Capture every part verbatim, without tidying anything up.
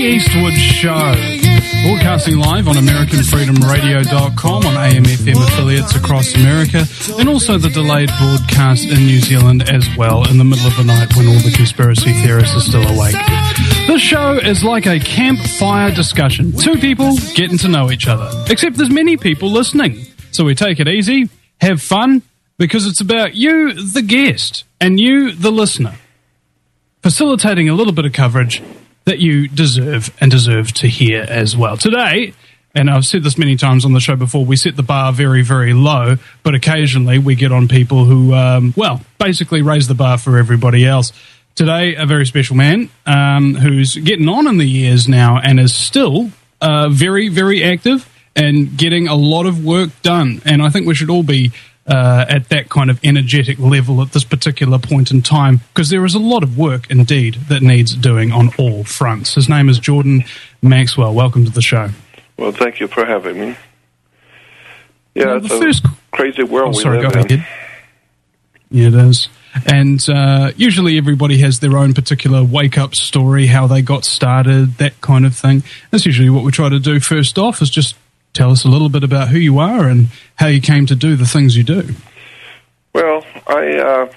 Eastwood Show. Broadcasting live on American Freedom Radio dot com on A M F M affiliates across America, and also the delayed broadcast in New Zealand as well in the middle of the night when all the conspiracy theorists are still awake. This show is like a campfire discussion. Two people getting to know each other. Except there's many people listening. So we take it easy, have fun, because it's about you, the guest, and you, the listener. Facilitating a little bit of coverage that you deserve and deserve to hear as well. Today, and I've said this many times on the show before, we set the bar very, very low, but occasionally we get on people who, um, well, basically raise the bar for everybody else. Today, a very special man um, who's getting on in the years now and is still uh, very, very active and getting a lot of work done. And I think we should all be Uh, at that kind of energetic level at this particular point in time, because there is a lot of work indeed that needs doing on all fronts. His name is Jordan Maxwell. Welcome to the show. Well, thank you for having me. Yeah, well, it's the a first... crazy world oh, we sorry, live go in. ahead. Yeah, it is. And uh, usually everybody has their own particular wake-up story, how they got started, that kind of thing. That's usually what we try to do first off, is just tell us a little bit about who you are and how you came to do the things you do. Well, I uh,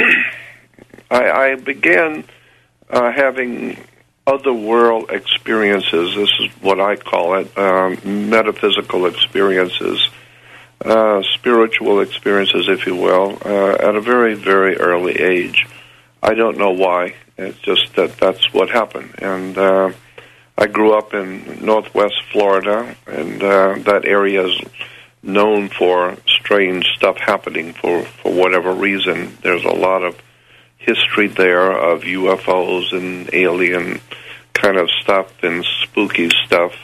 I, I began uh, having other-world experiences. This is what I call it, um, metaphysical experiences, uh, spiritual experiences, if you will, uh, at a very, very early age. I don't know why. It's just that that's what happened. And uh I grew up in northwest Florida, and uh, that area is known for strange stuff happening for, for whatever reason. There's a lot of history there of U F Os and alien kind of stuff and spooky stuff.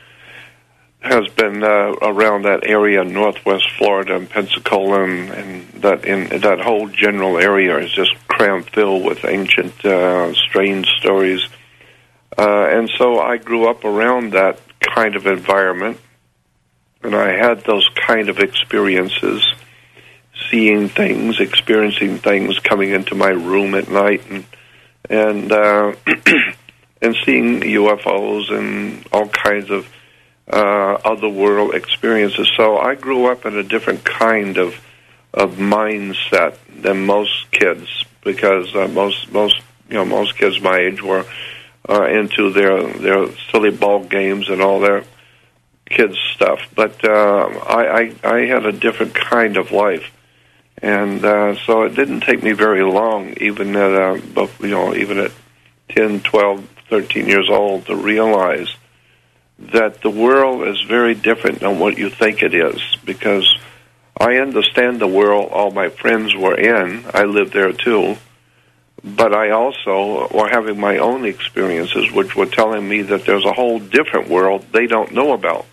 Has been uh, around that area, northwest Florida and Pensacola, and, and that in that whole general area is just crammed filled with ancient, uh, strange stories. Uh, and so I grew up around that kind of environment, and I had those kind of experiences, seeing things, experiencing things, coming into my room at night, and and uh, and seeing U F Os and all kinds of uh, otherworld experiences. So I grew up in a different kind of of mindset than most kids, because uh, most most you know most kids my age were Uh, into their their silly ball games and all their kids stuff, but uh, I, I I had a different kind of life, and uh, so it didn't take me very long, even at uh, you know even at ten, twelve, thirteen years old, to realize that the world is very different than what you think it is. Because I understand the world all my friends were in. I lived there too. But I also were having my own experiences, which were telling me that there's a whole different world they don't know about.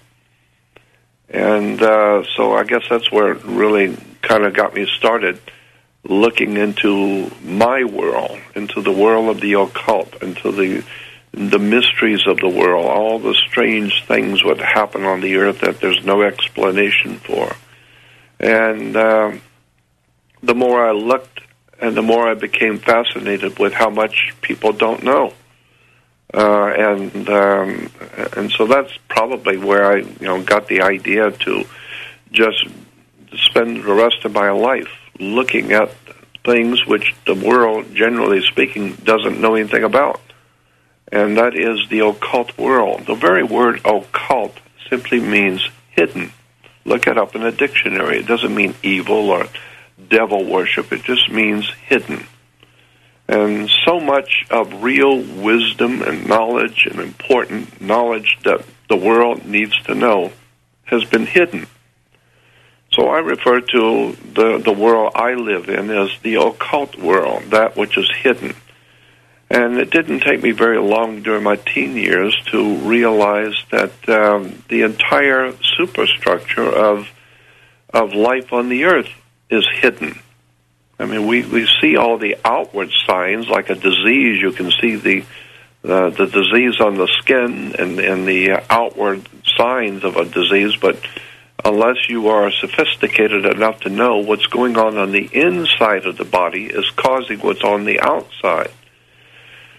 And uh, so I guess that's where it really kind of got me started, looking into my world, into the world of the occult, into the the mysteries of the world, all the strange things that happen on the earth that there's no explanation for. And uh, the more I looked, and the more I became fascinated with how much people don't know, uh, and um, and so that's probably where I you know got the idea to just spend the rest of my life looking at things which the world, generally speaking, doesn't know anything about, and that is the occult world. The very word occult simply means hidden. Look it up in a dictionary. It doesn't mean evil or devil worship. It just means hidden. And so much of real wisdom and knowledge and important knowledge that the world needs to know has been hidden. So I refer to the, the world I live in as the occult world, that which is hidden. And it didn't take me very long during my teen years to realize that um, the entire superstructure of of life on the earth is hidden. I mean, we, we see all the outward signs, like a disease. You can see the uh, the disease on the skin and, and the outward signs of a disease, but unless you are sophisticated enough to know what's going on on the inside of the body is causing what's on the outside.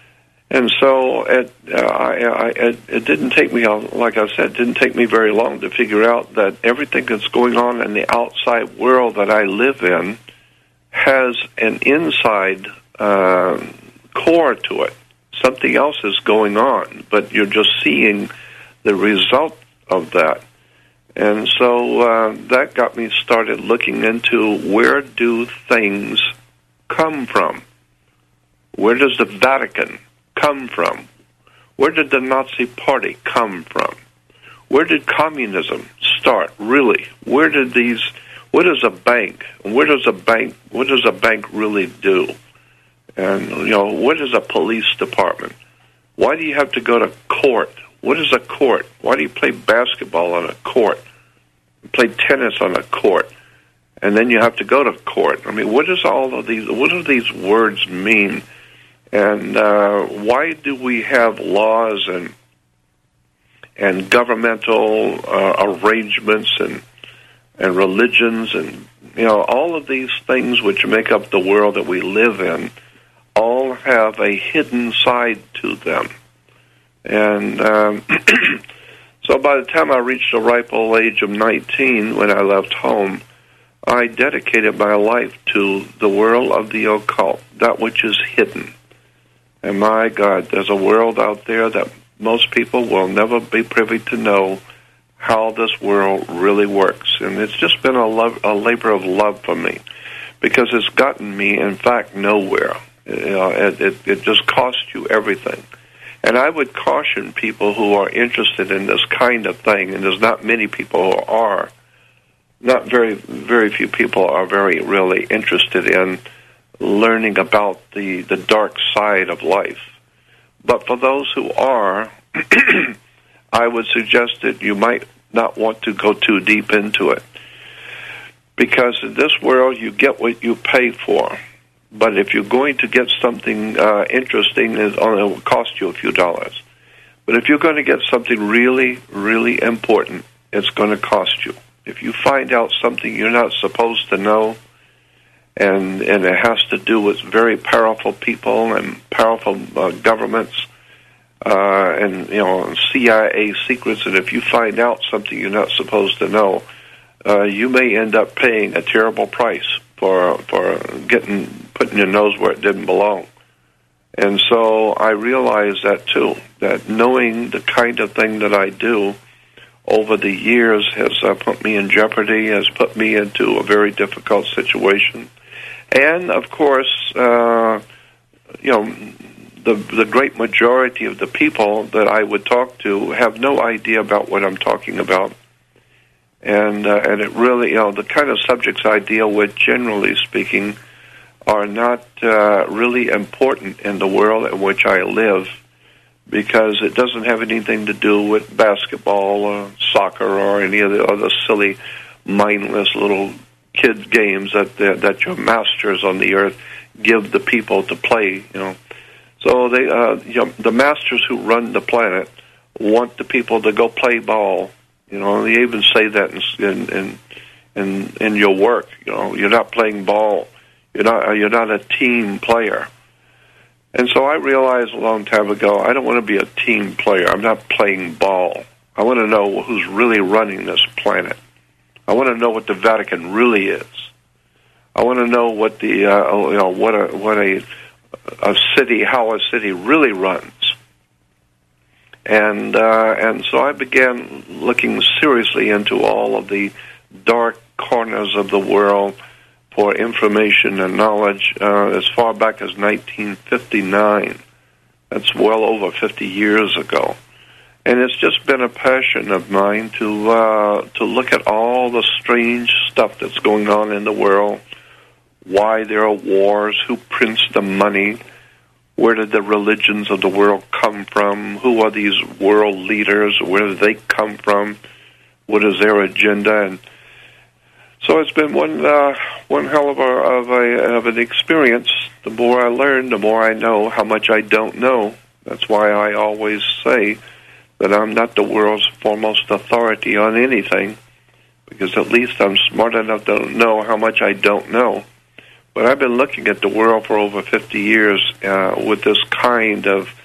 And so it, uh, I, I, it, it didn't take me, like I said, it didn't take me very long to figure out that everything that's going on in the outside world that I live in has an inside uh, core to it. Something else is going on, but you're just seeing the result of that. And so uh, that got me started looking into where do things come from? Where does the Vatican come from? Where did the Nazi Party come from? Where did communism start, really? Where did these, what is a bank? Where does a bank, what does a bank really do? And, you know, what is a police department? Why do you have to go to court? What is a court? Why do you play basketball on a court? Play tennis on a court? And then you have to go to court. I mean, what does all of these, what do these words mean? And uh, why do we have laws and and governmental uh, arrangements and and religions and, you know, all of these things which make up the world that we live in all have a hidden side to them. And um, so by the time I reached the ripe old age of nineteen, when I left home, I dedicated my life to the world of the occult, that which is hidden. And my God, there's a world out there that most people will never be privy to know how this world really works. And it's just been a, love, a labor of love for me, because it's gotten me, in fact, nowhere. You know, it, it, it just costs you everything. And I would caution people who are interested in this kind of thing, and there's not many people who are, not very, very few people are very really interested in learning about the, the dark side of life. But for those who are, I would suggest that you might not want to go too deep into it. Because in this world, you get what you pay for. But if you're going to get something uh, interesting, it will cost you a few dollars. But if you're going to get something really, really important, it's going to cost you. If you find out something you're not supposed to know, and and it has to do with very powerful people and powerful uh, governments, uh, and, you know, C I A secrets, and if you find out something you're not supposed to know, uh, you may end up paying a terrible price for for getting putting your nose where it didn't belong. And so I realized that too, that knowing the kind of thing that I do over the years has uh, put me in jeopardy, has put me into a very difficult situation. And, of course, uh, you know, the the great majority of the people that I would talk to have no idea about what I'm talking about. And uh, and it really, you know, the kind of subjects I deal with, generally speaking, are not uh, really important in the world in which I live, because it doesn't have anything to do with basketball or soccer or any of the other silly, mindless little kids' games that that your masters on the earth give the people to play. You know, so they, uh, you know, the masters who run the planet want the people to go play ball. You know, they even say that in in in, in your work. You know, you're not playing ball. You're not you're not a team player. And so I realized a long time ago, I don't want to be a team player. I'm not playing ball. I want to know who's really running this planet. I want to know what the Vatican really is. I want to know what the uh, you know what a what a a city how a city really runs. And uh, and so I began looking seriously into all of the dark corners of the world for information and knowledge uh, as far back as nineteen fifty-nine. That's well over fifty years ago. And it's just been a passion of mine to uh, to look at all the strange stuff that's going on in the world, why there are wars, who prints the money, where did the religions of the world come from, who are these world leaders, where do they come from, what is their agenda. And so it's been one uh, one hell of a, of a of an experience. The more I learn, the more I know how much I don't know. That's why I always say that I'm not the world's foremost authority on anything, because at least I'm smart enough to know how much I don't know. But I've been looking at the world for over fifty years uh, with this kind of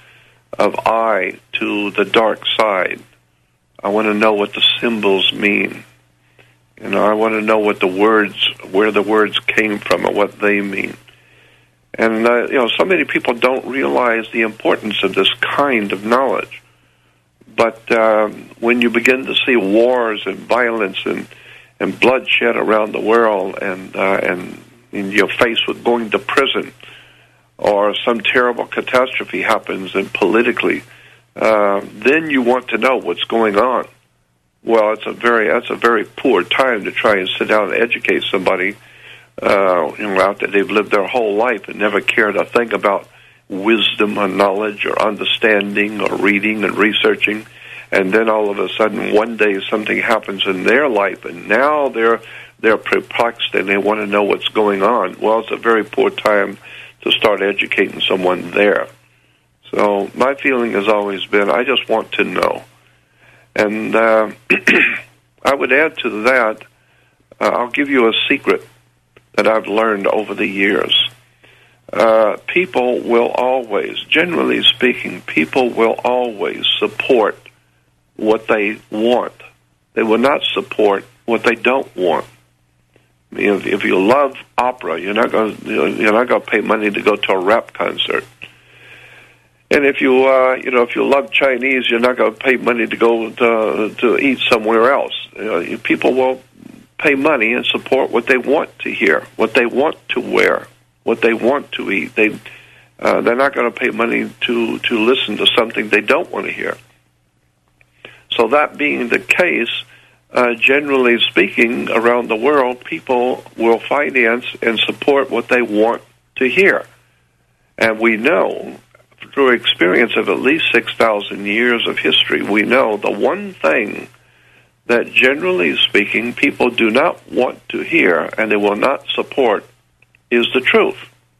of eye to the dark side. I want to know what the symbols mean. You know, I want to know what the words, where the words came from and what they mean. And, uh, you know, so many people don't realize the importance of this kind of knowledge. But um, when you begin to see wars and violence and, and bloodshed around the world, and, uh, and, and you're faced with going to prison, or some terrible catastrophe happens and politically, uh, then you want to know what's going on. Well, it's a very that's a very poor time to try and sit down and educate somebody, uh, you know, after they've lived their whole life and never cared a thing about wisdom or knowledge or understanding or reading and researching, and then all of a sudden one day something happens in their life, and now they're they're perplexed and they want to know what's going on. Well, it's a very poor time to start educating someone there. So my feeling has always been, I just want to know. And uh, I would add to that, uh, I'll give you a secret that I've learned over the years. Uh, people will always, generally speaking, people will always support what they want. They will not support what they don't want. I mean, if, if you love opera, you're not going you're not going to pay money to go to a rap concert. And if you uh, you know if you love Chinese, you're not going to pay money to go to, to eat somewhere else. You know, people will pay money and support what they want to hear, what they want to wear, what they want to eat. They uh, they're not going to pay money to to listen to something they don't want to hear. So that being the case, uh, generally speaking, around the world, people will finance and support what they want to hear, and we know, through experience of at least six thousand years of history, we know the one thing that, generally speaking, people do not want to hear and they will not support is the truth.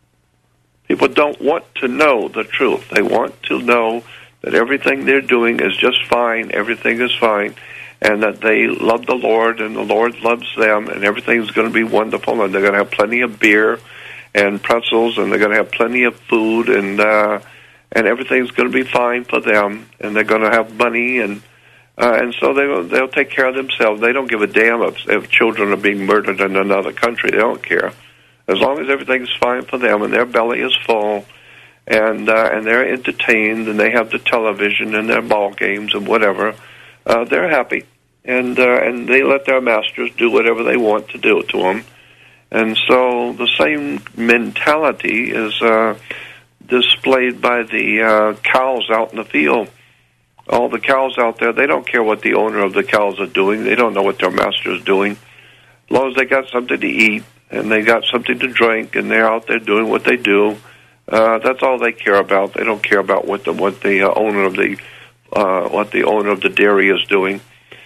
People don't want to know the truth. They want to know that everything they're doing is just fine, everything is fine, and that they love the Lord and the Lord loves them, and everything's going to be wonderful, and they're going to have plenty of beer and pretzels, and they're going to have plenty of food, and uh, and everything's going to be fine for them, and they're going to have money, and uh, and so they, they'll take care of themselves. They don't give a damn if, if children are being murdered in another country. They don't care. As long as everything's fine for them and their belly is full, and uh, and they're entertained, and they have the television and their ball games and whatever, uh, they're happy, and uh, and they let their masters do whatever they want to do to them. And so the same mentality is uh, displayed by the uh, cows out in the field. All the cows out there, they don't care what the owner of the cows are doing. They don't know what their master is doing. As long as they got something to eat and they got something to drink and they're out there doing what they do, uh, that's all they care about. They don't care about what the what the uh, owner of the uh, what the owner of the dairy is doing.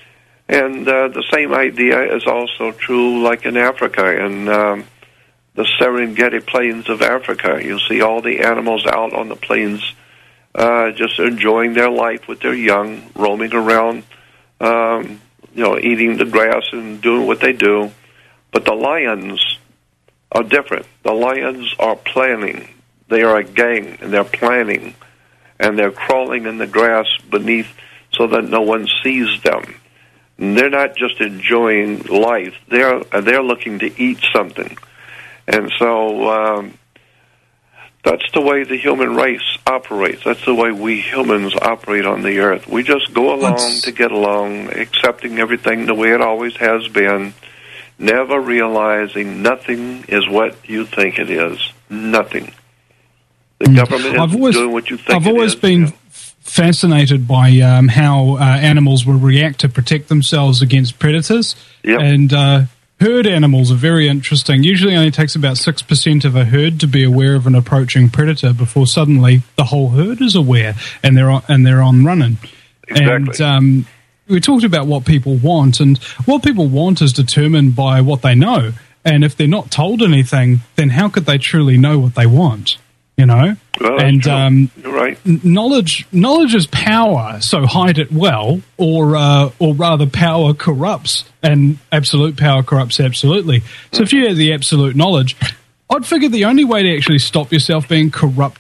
And uh, the same idea is also true, like in Africa, in um, the Serengeti plains of Africa. You see all the animals out on the plains, uh, just enjoying their life with their young, roaming around, um, you know, eating the grass and doing what they do. But the lions are different. The lions are planning. They are a gang, and they're planning, and they're crawling in the grass beneath so that no one sees them. And they're not just enjoying life. They're they're looking to eat something. And so um, that's the way the human race operates. That's the way we humans operate on the earth. We just go along Let's... to get along, accepting everything the way it always has been, never realizing nothing is what you think it is. Nothing. The mm. government I've is always, doing what you think I've it always is, been you know. fascinated by um, how uh, animals will react to protect themselves against predators. Yep. And uh, herd animals are very interesting. Usually only takes about six percent of a herd to be aware of an approaching predator before suddenly the whole herd is aware and they're on, and they're on running. Exactly. And um, we talked about what people want, and what people want is determined by what they know. And if they're not told anything, then how could they truly know what they want? You know, well, and um, you're right. Knowledge, knowledge is power. So hide it well, or uh, or rather, power corrupts, and absolute power corrupts absolutely. So mm-hmm. if you have the absolute knowledge, I'd figure the only way to actually stop yourself being corrupted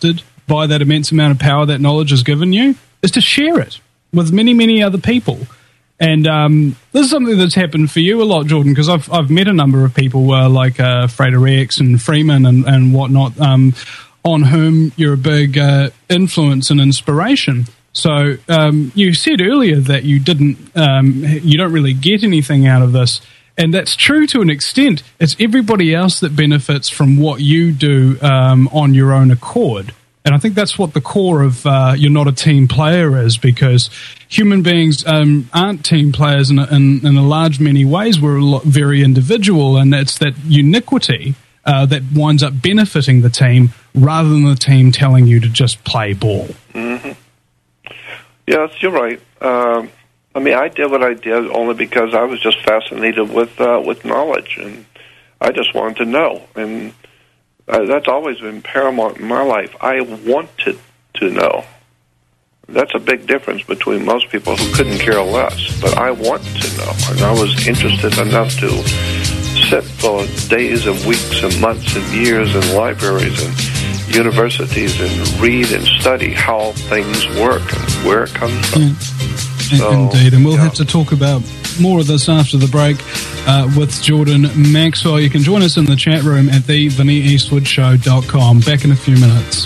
by that immense amount of power that knowledge has given you is to share it with many, many other people. And um, this is something that's happened for you a lot, Jordan, because I've I've met a number of people uh, like uh, Fredericks and Freeman and, and whatnot, um, on whom you're a big uh, influence and inspiration. So um, you said earlier that you didn't, um, you don't really get anything out of this, and that's true to an extent. It's everybody else that benefits from what you do um, on your own accord. And I think that's what the core of uh, You're Not a Team Player is, because human beings um, aren't team players in a, in, in a large many ways. We're a lot, very individual, and it's that uniquity uh, that winds up benefiting the team rather than the team telling you to just play ball. Mm-hmm. Yes, you're right. Uh, I mean, I did what I did only because I was just fascinated with uh, with knowledge, and I just wanted to know. And uh, that's always been paramount in my life. I wanted to know. That's a big difference between most people who couldn't care less. But I want to know, and I was interested enough to sit for days and weeks and months and years in libraries and universities and read and study how things work and where it comes from. Yeah. So, Indeed, and we'll yeah. have to talk about more of this after the break uh, with Jordan Maxwell. You can join us in the chat room at the vinnie eastwood show dot com. Back in a few minutes.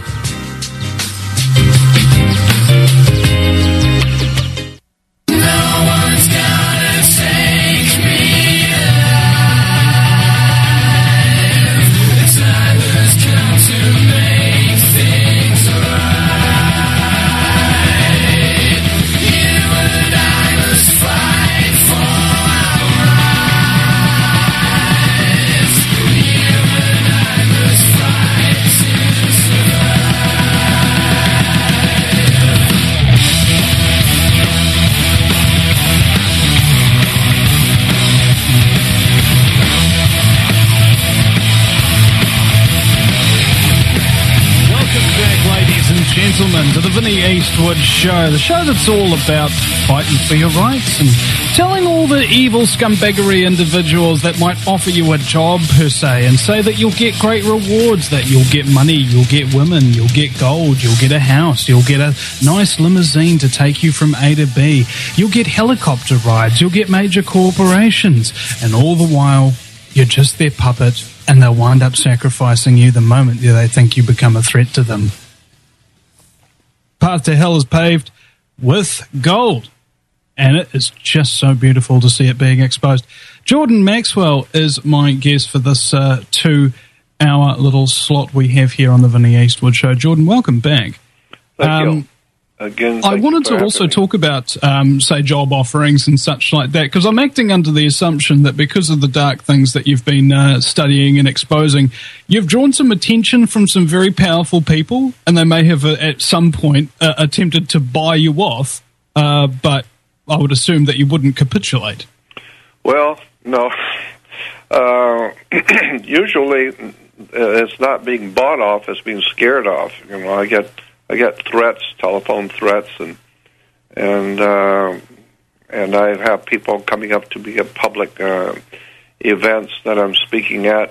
Gentlemen, to the Vinnie Eastwood Show, the show that's all about fighting for your rights and telling all the evil scumbaggery individuals that might offer you a job per se and say that you'll get great rewards, that you'll get money, you'll get women, you'll get gold, you'll get a house, you'll get a nice limousine to take you from A to B, you'll get helicopter rides, you'll get major corporations, and all the while you're just their puppet and they'll wind up sacrificing you the moment they think you become a threat to them. Path to hell is paved with gold, and it is just so beautiful to see it being exposed. Jordan Maxwell is my guest for this uh, two-hour little slot we have here on the Vinnie Eastwood Show. Jordan, welcome back. Thank um, you. Again, I wanted to also me. talk about, um, say, job offerings and such like that, because I'm acting under the assumption that because of the dark things that you've been uh, studying and exposing, you've drawn some attention from some very powerful people, and they may have uh, at some point uh, attempted to buy you off, uh, but I would assume that you wouldn't capitulate. Well, no. Uh, usually, uh, it's not being bought off; it's being scared off. You know, I get. I get threats, telephone threats, and and uh, and I have people coming up to me at public uh, events that I'm speaking at,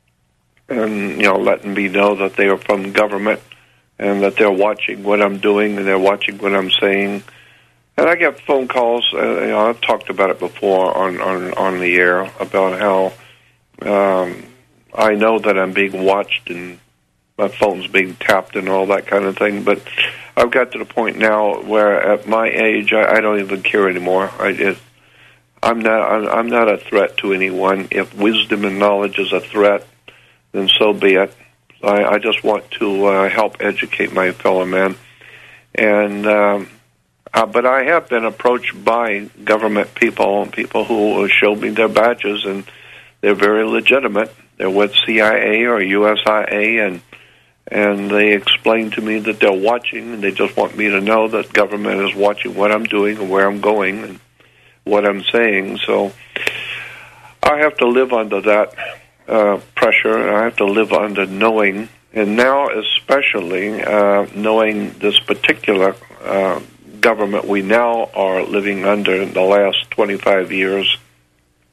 and you know, letting me know that they are from government and that they're watching what I'm doing and they're watching what I'm saying. And I get phone calls. Uh, you know, I've talked about it before on on, on the air about how um, I know that I'm being watched and my phone's being tapped and all that kind of thing. But I've got to the point now where, at my age, I, I don't even care anymore. I, it, I'm not. I'm, I'm not a threat to anyone. If wisdom and knowledge is a threat, then so be it. I, I just want to uh, help educate my fellow men. And um, uh, but I have been approached by government people, people who show me their badges, and they're very legitimate. They're with C I A or U S I A, and and they explain to me that they're watching, and they just want me to know that government is watching what I'm doing and where I'm going and what I'm saying. So I have to live under that uh, pressure, and I have to live under knowing, and now especially uh, knowing this particular uh, government we now are living under in the last twenty-five years.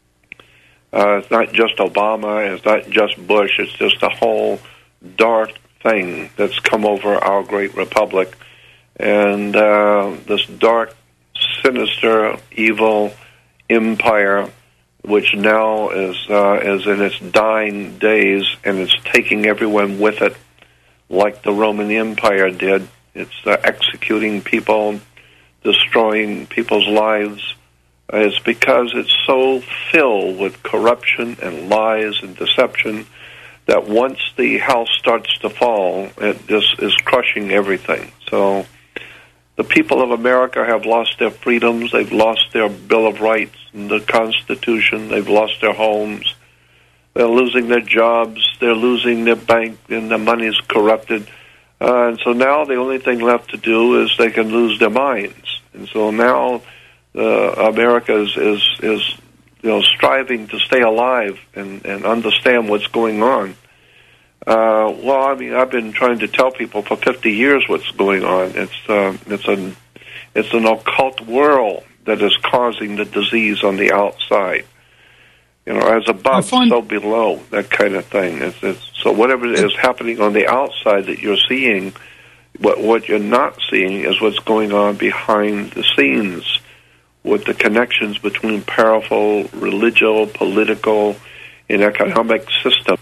Uh, it's not just Obama, it's not just Bush, it's just a whole dark thing that's come over our great republic. And uh, this dark, sinister, evil empire, which now is uh, is in its dying days, and it's taking everyone with it, like the Roman Empire did. It's uh, executing people, destroying people's lives. Uh, it's because it's so filled with corruption and lies and deception that once the house starts to fall, it just is crushing everything. So the people of America have lost their freedoms. They've lost their Bill of Rights and the Constitution. They've lost their homes. They're losing their jobs. They're losing their bank, and their money's corrupted. Uh, and so now the only thing left to do is they can lose their minds. And so now uh, America is, is, is you know, striving to stay alive and, and understand what's going on. Uh, well, I mean, I've been trying to tell people for fifty years what's going on. It's uh, it's an it's an occult world that is causing the disease on the outside. You know, as above, find- so below, that kind of thing. It's, it's, so whatever is happening on the outside that you're seeing, what what you're not seeing is what's going on behind the scenes, with the connections between powerful religious, political, and economic systems.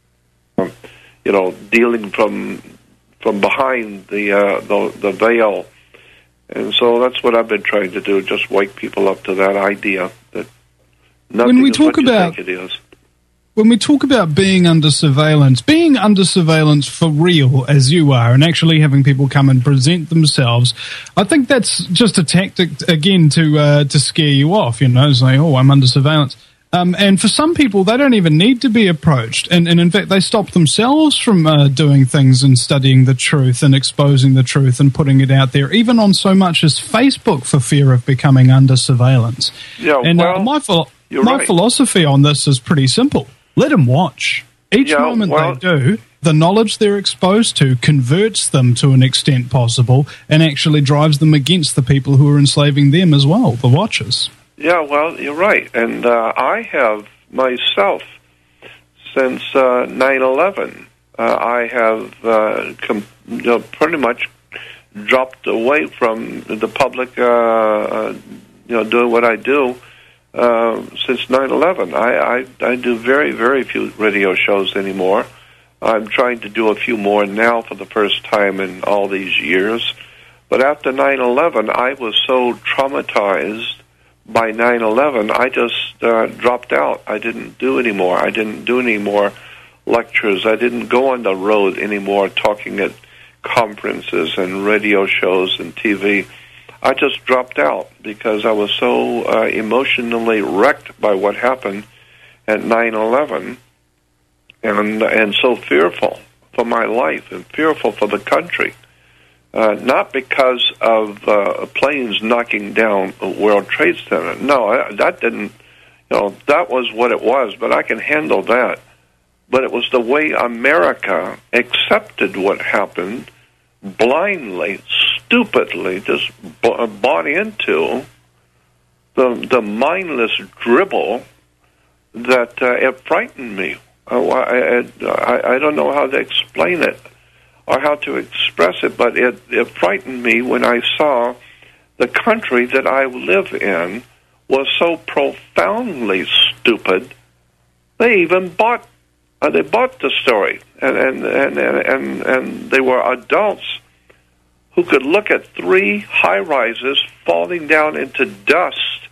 You know, dealing from from behind the, uh, the the veil, and so that's what I've been trying to do. Just wake people up to that idea that nothing when we is talk what about, you think it is. When we talk about being under surveillance, being under surveillance for real, as you are, and actually having people come and present themselves, I think that's just a tactic again to uh, to scare you off. You know, say, "Oh, I'm under surveillance." Um, and for some people, they don't even need to be approached. And, and in fact, they stop themselves from uh, doing things and studying the truth and exposing the truth and putting it out there, even on so much as Facebook, for fear of becoming under surveillance. Yeah, and well, uh, my, ph- my right. philosophy on this is pretty simple. Let them watch. Each yeah, moment well, they do, the knowledge they're exposed to converts them to an extent possible and actually drives them against the people who are enslaving them as well, the watchers. Yeah, well, you're right. And uh, I have myself, since uh, nine eleven, uh, I have uh, com- you know, pretty much dropped away from the public, uh, uh, you know, doing what I do uh, since nine eleven. I, I, I do very, very few radio shows anymore. I'm trying to do a few more now for the first time in all these years. But after nine eleven, I was so traumatized by nine eleven, I just uh, dropped out. I didn't do anymore. I didn't do any more lectures. I didn't go on the road anymore talking at conferences and radio shows and T V. I just dropped out because I was so uh, emotionally wrecked by what happened at nine eleven and, and so fearful for my life and fearful for the country. Uh, not because of uh, planes knocking down World Trade Center. No, I, that didn't, you know, that was what it was, but I can handle that. But it was the way America accepted what happened, blindly, stupidly, just b- bought into the, the mindless dribble that uh, it frightened me. Uh, I, I, I don't know how to explain it or how to express it, but it, it frightened me when I saw the country that I live in was so profoundly stupid. They even bought uh, they bought the story, and and, and and and they were adults who could look at three high rises falling down into dust,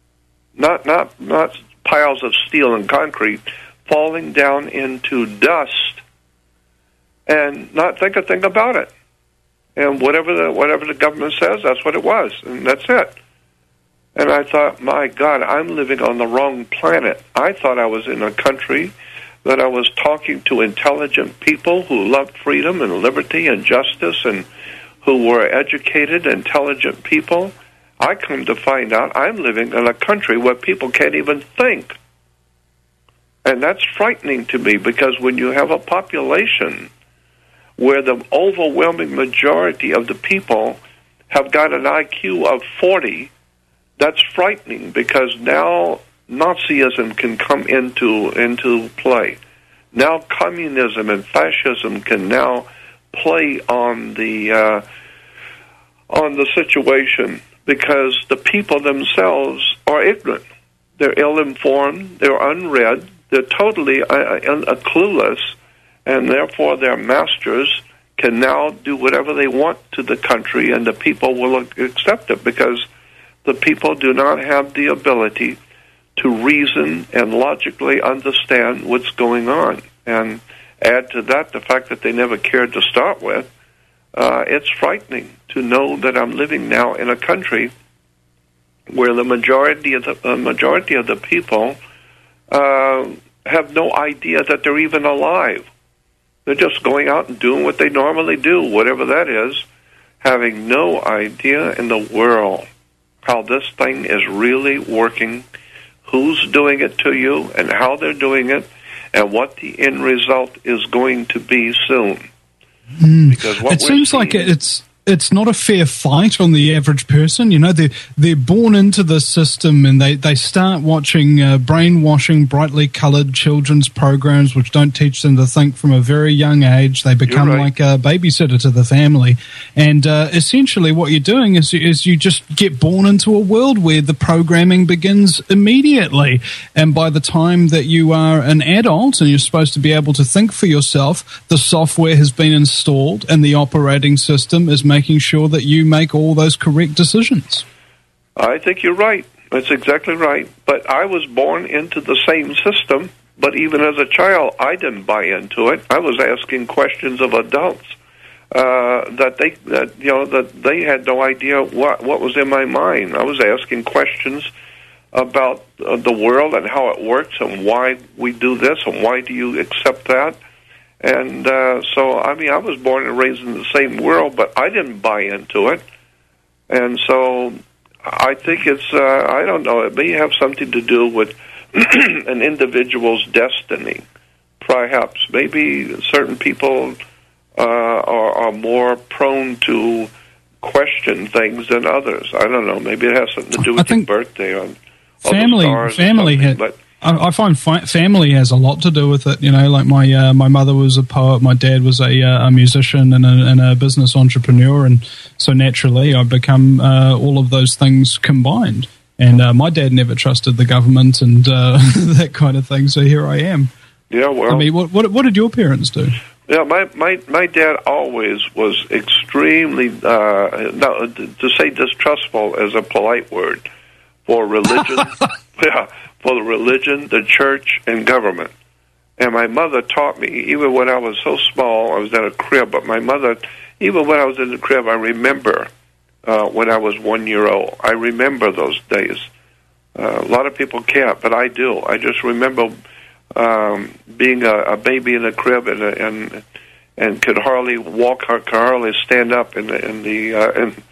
not not not piles of steel and concrete, falling down into dust, and not think a thing about it. And whatever the whatever the government says, that's what it was, and that's it. And I thought, my God, I'm living on the wrong planet. I thought I was in a country that I was talking to intelligent people who loved freedom and liberty and justice and who were educated, intelligent people. I come to find out I'm living in a country where people can't even think. And that's frightening to me, because when you have a population where the overwhelming majority of the people have got an I Q of forty, that's frightening, because now Nazism can come into into play. Now communism and fascism can now play on the uh, on the situation because the people themselves are ignorant. They're ill-informed. They're unread. They're totally uh, uh, clueless, and therefore their masters can now do whatever they want to the country, and the people will accept it because the people do not have the ability to reason and logically understand what's going on. And add to that the fact that they never cared to start with. Uh, it's frightening to know that I'm living now in a country where the majority of the uh, majority of the people uh, have no idea that they're even alive. They're just going out and doing what they normally do, whatever that is, having no idea in the world how this thing is really working, who's doing it to you, and how they're doing it, and what the end result is going to be soon. Mm. Because what it seems seeing, like it's it's not a fair fight on the average person. You know, they're, they're born into the system and they, they start watching uh, brainwashing, brightly coloured children's programs which don't teach them to think from a very young age. They become right. like a babysitter to the family. And uh, essentially what you're doing is, is you just get born into a world where the programming begins immediately. And by the time that you are an adult and you're supposed to be able to think for yourself, the software has been installed and the operating system is making sure that you make all those correct decisions. I think you're right. That's exactly right. But I was born into the same system, but even as a child, I didn't buy into it. I was asking questions of adults uh, that they, that, you know, that they had no idea what what was in my mind. I was asking questions about uh, the world and how it works and why we do this and why do you accept that. And uh, so, I mean, I was born and raised in the same world, but I didn't buy into it. And so I think it's, uh, I don't know, it may have something to do with an individual's destiny, perhaps. Maybe certain people uh, are, are more prone to question things than others. I don't know. Maybe it has something to do with your birthday on family, stars family had, but I find family has a lot to do with it. You know, like my uh, my mother was a poet, my dad was a, uh, a musician and a, and a business entrepreneur, and so naturally I've become uh, all of those things combined. And uh, my dad never trusted the government and uh, that kind of thing. So here I am. Yeah, well, I mean, what what, what did your parents do? Yeah, my, my, my dad always was extremely, uh, no, to say distrustful is a polite word for religion. yeah. For the religion, the church, and government. And my mother taught me, even when I was so small, I was in a crib, but my mother, even when I was in the crib, I remember uh, when I was one year old. I remember those days. Uh, a lot of people can't, but I do. I just remember um, being a, a baby in a crib and and and could hardly walk, could hardly stand up in the, in the uh, and,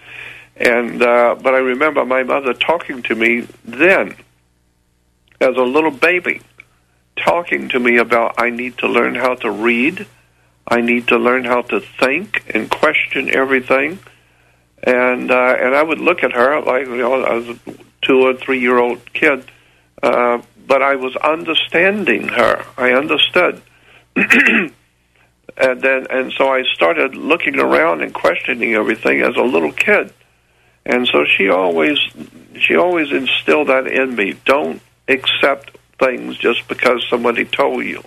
and uh, but I remember my mother talking to me then, as a little baby, talking to me about I need to learn how to read, I need to learn how to think and question everything, and uh, and I would look at her like, you know, I was a two or three year old kid, uh, but I was understanding her. I understood, and then and so I started looking around and questioning everything as a little kid, and so she always she always instilled that in me. Don't accept things just because somebody told you.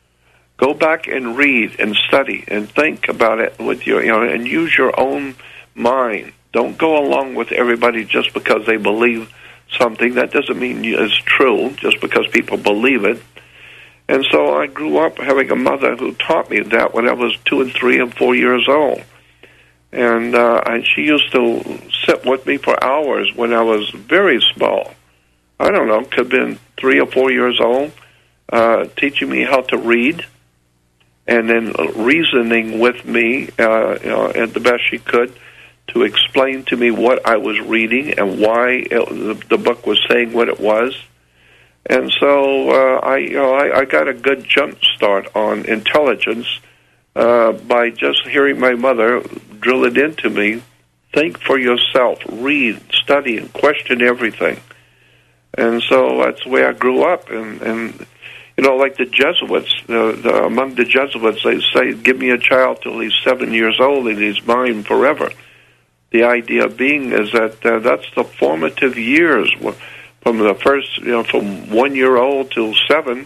Go back and read and study and think about it with your, you know, and use your own mind. Don't go along with everybody just because they believe something. That doesn't mean it's true just because people believe it. And so I grew up having a mother who taught me that when I was two and three and four years old. And, uh, and she used to sit with me for hours when I was very small. I don't know, could have been three or four years old, uh, teaching me how to read, and then reasoning with me, uh, you know, at the best she could, to explain to me what I was reading and why it, the, the book was saying what it was. And so uh, I, you know, I, I got a good jump start on intelligence uh, by just hearing my mother drill it into me. Think for yourself, read, study, and question everything. And so that's the way I grew up. And, and You know, like the Jesuits, uh, the, among the Jesuits, they say, give me a child till he's seven years old and he's mine forever. The idea being is that uh, that's the formative years, from the first, you know, from one year old till seven,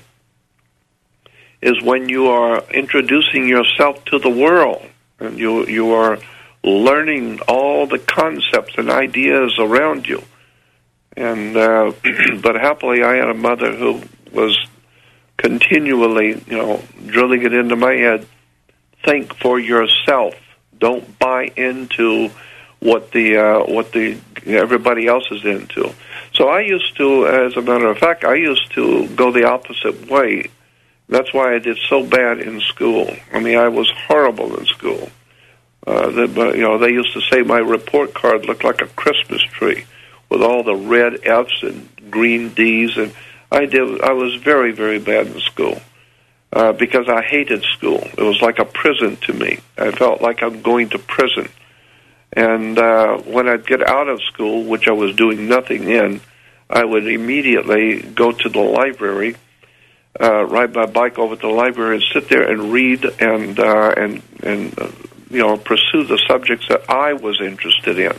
is when you are introducing yourself to the world, and you you are learning all the concepts and ideas around you. And uh, but happily, I had a mother who was continually, you know, drilling it into my head. Think for yourself. Don't buy into what the uh, what the everybody else is into. So I used to, as a matter of fact, I used to go the opposite way. That's why I did so bad in school. I mean, I was horrible in school. Uh, the, you know, they used to say my report card looked like a Christmas tree with all the red F's and green D's, and I did. I was very, very bad in school uh, because I hated school. It was like a prison to me. I felt like I'm going to prison. And uh, when I'd get out of school, which I was doing nothing in, I would immediately go to the library, uh, ride my bike over to the library, and sit there and read and uh, and and uh, you know, pursue the subjects that I was interested in.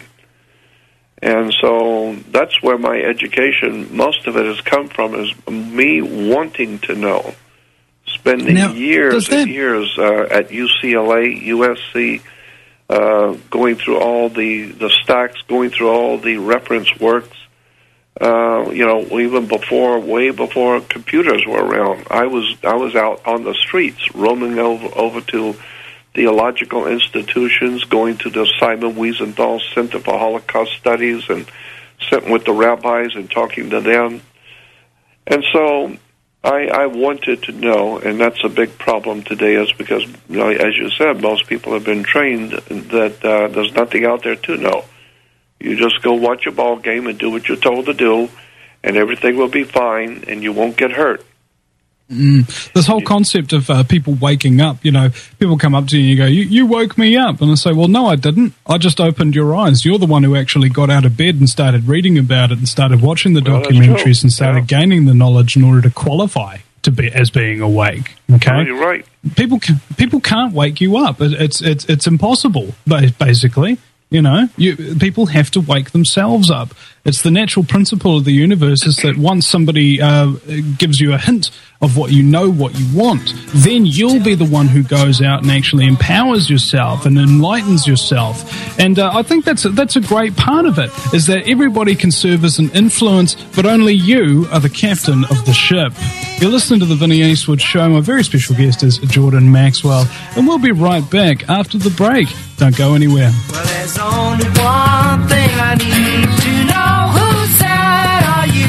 And so that's where my education, most of it has come from, is me wanting to know, spending now, years that... and years uh, at U C L A, U S C. Uh, going through all the, the stacks, going through all the reference works, uh, you know, even before, way before computers were around. I was I was out on the streets, roaming over over to theological institutions, going to the Simon Wiesenthal Center for Holocaust Studies, and sitting with the rabbis and talking to them. And so I, I wanted to know, and that's a big problem today, is because, you know, as you said, most people have been trained that uh, there's nothing out there to know. You just go watch a ball game and do what you're told to do, and everything will be fine, and you won't get hurt. Mm. This whole concept of uh, people waking up, you know, people come up to you and you go, you, you woke me up. And I say, well, no, I didn't. I just opened your eyes. You're the one who actually got out of bed and started reading about it and started watching the well, documentaries and started yeah. gaining the knowledge in order to qualify to be as being awake. Okay, well, you're right. People can, people can't wake you up. It, it's it's it's impossible. Basically, you know, you, people have to wake themselves up. It's the natural principle of the universe is that once somebody uh, gives you a hint of what you know, what you want, then you'll be the one who goes out and actually empowers yourself and enlightens yourself. And uh, I think that's a, that's a great part of it, is that everybody can serve as an influence, but only you are the captain of the ship. You're listening to the Vinnie Eastwood Show. My very special guest is Jordan Maxwell, and we'll be right back after the break. Don't go anywhere. Well, there's only one thing I need to know. Whose side are you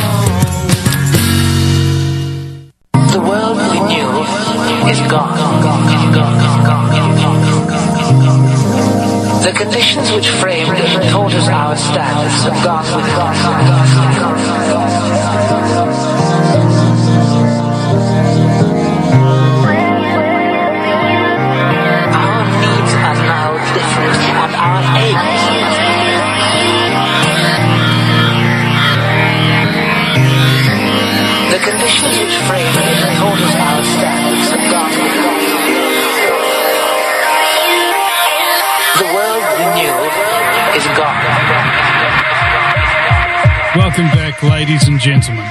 on? The world we knew is gone. The conditions which framed and taught us our standards have gone with us. Our needs are now different, and our aims. The conditions which framed and taught us our standards have gone with us. The world we knew is gone. Welcome back, ladies and gentlemen,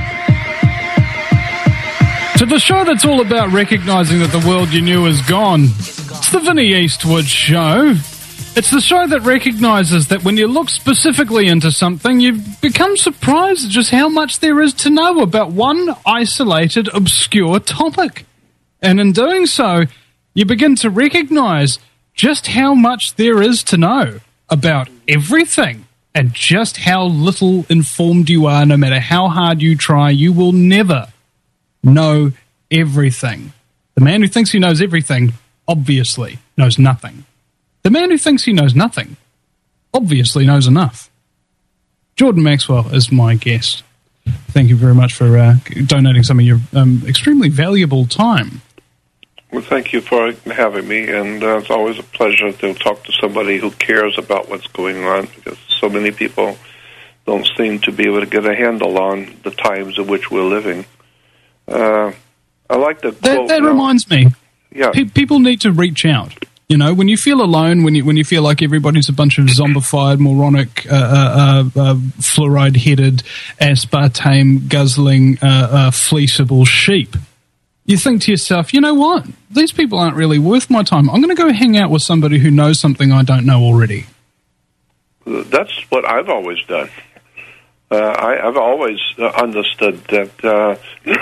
to the show that's all about recognizing that the world you knew is gone. It's the Vinnie Eastwood Show. It's the show that recognizes that when you look specifically into something, you become surprised at just how much there is to know about one isolated, obscure topic. And in doing so, you begin to recognize just how much there is to know about everything, and just how little informed you are. No matter how hard you try, you will never know everything. The man who thinks he knows everything obviously knows nothing. The man who thinks he knows nothing obviously knows enough. Jordan Maxwell is my guest. Thank you very much for uh, donating some of your um, extremely valuable time. Well, thank you for having me, and uh, it's always a pleasure to talk to somebody who cares about what's going on, because so many people don't seem to be able to get a handle on the times in which we're living. Uh, I like the That, quote. that now. reminds me. Yeah. Pe- people need to reach out. You know, when you feel alone, when you when you feel like everybody's a bunch of zombified, moronic, uh, uh, uh, fluoride-headed, aspartame guzzling, uh, uh, fleeceable sheep, you think to yourself, you know what? These people aren't really worth my time. I'm going to go hang out with somebody who knows something I don't know already. That's what I've always done. Uh, I, I've always uh, understood that uh,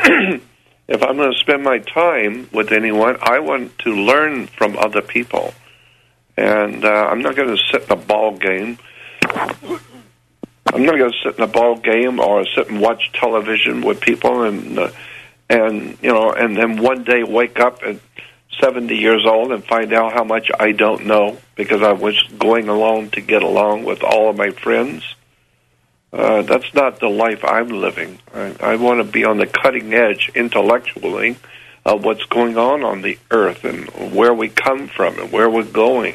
if I'm going to spend my time with anyone, I want to learn from other people. And uh, I'm not going to sit in a ball game. I'm not going to sit in a ball game or sit and watch television with people and, uh, and you know, and then one day wake up at seventy years old and find out how much I don't know because I was going along to get along with all of my friends. Uh, that's not the life I'm living. I, I want to be on the cutting edge intellectually of what's going on on the earth and where we come from and where we're going.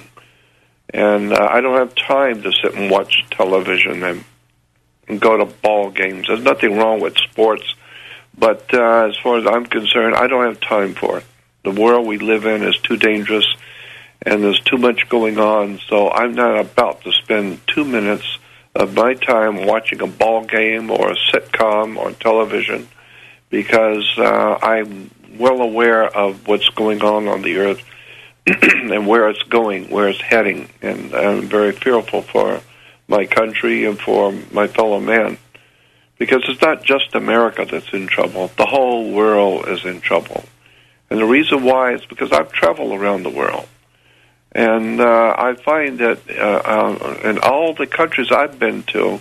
And uh, I don't have time to sit and watch television and, and go to ball games. There's nothing wrong with sports, but uh, as far as I'm concerned, I don't have time for it. The world we live in is too dangerous, and there's too much going on, so I'm not about to spend two minutes of my time watching a ball game or a sitcom on television because uh, I'm well aware of what's going on on the earth and where it's going, where it's heading, and I'm very fearful for my country and for my fellow man because it's not just America that's in trouble. The whole world is in trouble. And the reason why is because I've traveled around the world. And uh, I find that uh, uh, in all the countries I've been to,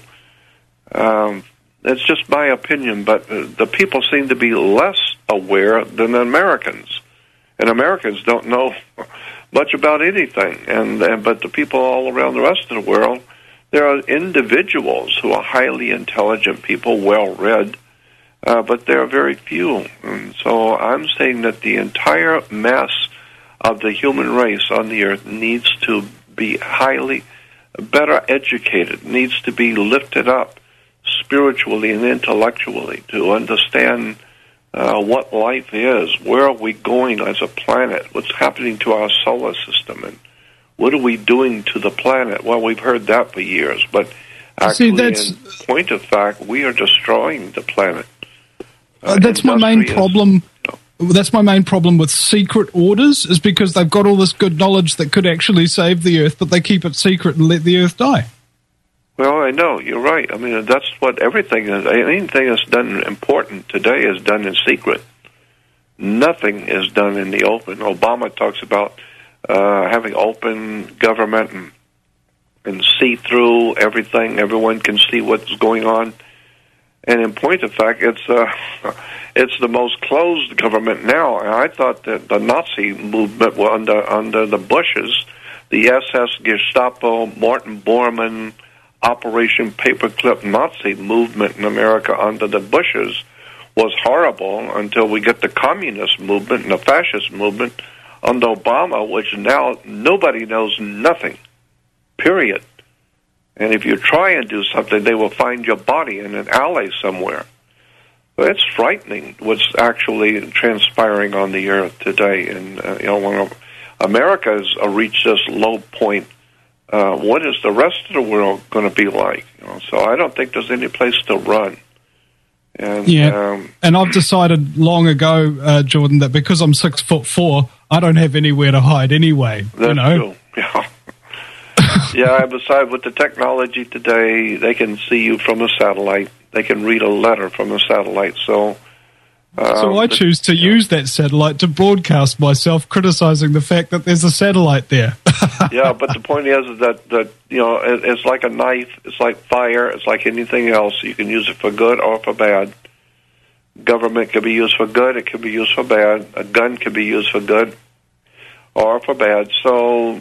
um, it's just my opinion, but uh, the people seem to be less aware than Americans. And Americans don't know much about anything. And, and but the people all around the rest of the world, there are individuals who are highly intelligent people, well-read, uh, but there are very few. And so I'm saying that the entire mass of the human race on the earth needs to be highly better educated, needs to be lifted up spiritually and intellectually to understand uh, what life is, where are we going as a planet, what's happening to our solar system, and what are we doing to the planet. Well, we've heard that for years, but actually, See, that's, in point of fact, we are destroying the planet. Uh, that's my main problem. That's my main problem with secret orders, is because they've got all this good knowledge that could actually save the Earth, but they keep it secret and let the Earth die. Well, I know. You're right. I mean, that's what everything is. Anything that's done important today is done in secret. Nothing is done in the open. Obama talks about uh, having open government and, and see through everything. Everyone can see what's going on. And in point of fact, it's uh, it's the most closed government now. And I thought that the Nazi movement was under under the Bushes, the S S Gestapo, Morton Bormann, Operation Paperclip Nazi movement in America under the Bushes was horrible until we get the communist movement and the fascist movement under Obama, which now nobody knows nothing, period. And if you try and do something, they will find your body in an alley somewhere. But it's frightening what's actually transpiring on the earth today. And uh, you know, when America has uh, reached this low point, uh, what is the rest of the world going to be like? You know, so I don't think there's any place to run. And, yeah, um, and I've decided long ago, uh, Jordan, that because I'm six foot four, I don't have anywhere to hide anyway. That's you know? True. Yeah. Yeah, besides, with the technology today, they can see you from a satellite. They can read a letter from a satellite. So, um, so I choose to you know, use that satellite to broadcast myself, criticizing the fact that there's a satellite there. Yeah, but the point is, is that, that you know, it, it's like a knife. It's like fire. It's like anything else. You can use it for good or for bad. Government can be used for good. It can be used for bad. A gun can be used for good or for bad. So...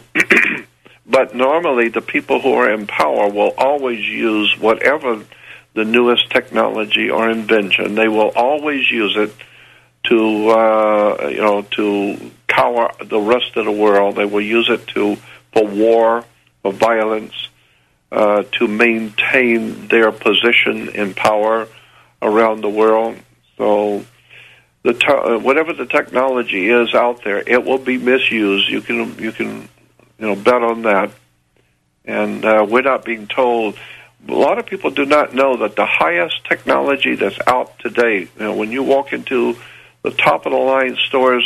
But normally the people who are in power will always use whatever the newest technology or invention. They will always use it to, uh, you know, to cower the rest of the world. They will use it to for war, for violence, uh, to maintain their position in power around the world. So the te- uh, whatever the technology is out there, it will be misused. You can you can you know bet on that. And uh, we're not being told. A lot of people do not know that the highest technology that's out today, you know, when you walk into the top of the line stores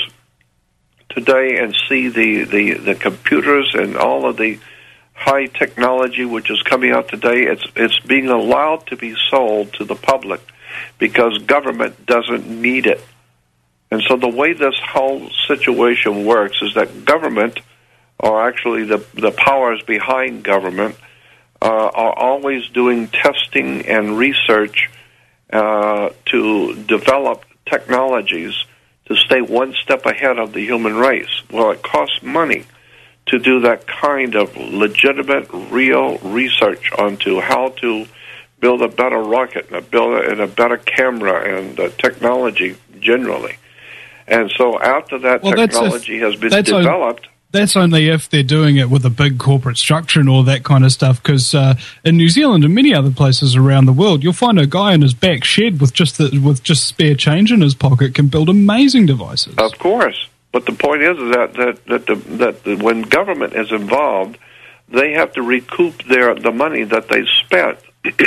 today and see the, the, the computers and all of the high technology which is coming out today, it's it's being allowed to be sold to the public because government doesn't need it. And so the way this whole situation works is that government, or actually the the powers behind government, uh, are always doing testing and research uh, to develop technologies to stay one step ahead of the human race. Well, it costs money to do that kind of legitimate, real research onto how to build a better rocket and a, build a, and a better camera and uh, technology generally. And so after that well, technology if, has been developed... A, that's only if they're doing it with a big corporate structure and all that kind of stuff, because uh, in New Zealand and many other places around the world, you'll find a guy in his back shed with just the, with just spare change in his pocket can build amazing devices. Of course. But the point is that that that, the, that the, when government is involved, they have to recoup their the money that they spent.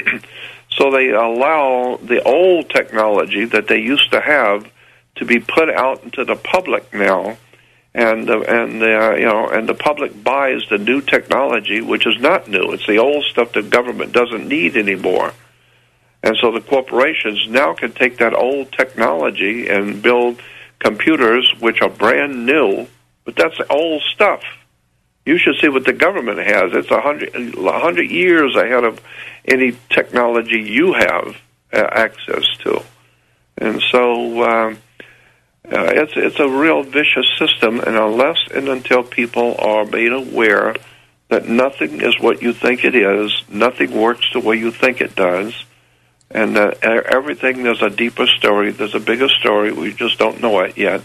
So they allow the old technology that they used to have to be put out into the public now, and uh, and uh, you know and the public buys the new technology, which is not new. It's the old stuff that government doesn't need anymore. And so the corporations now can take that old technology and build computers which are brand new, but that's old stuff. You should see what the government has. It's a hundred, a hundred years ahead of any technology you have uh, access to. And so um, uh, it's it's a real vicious system, and unless and until people are made aware that nothing is what you think it is, nothing works the way you think it does, and uh, everything, there's a deeper story, there's a bigger story, we just don't know it yet.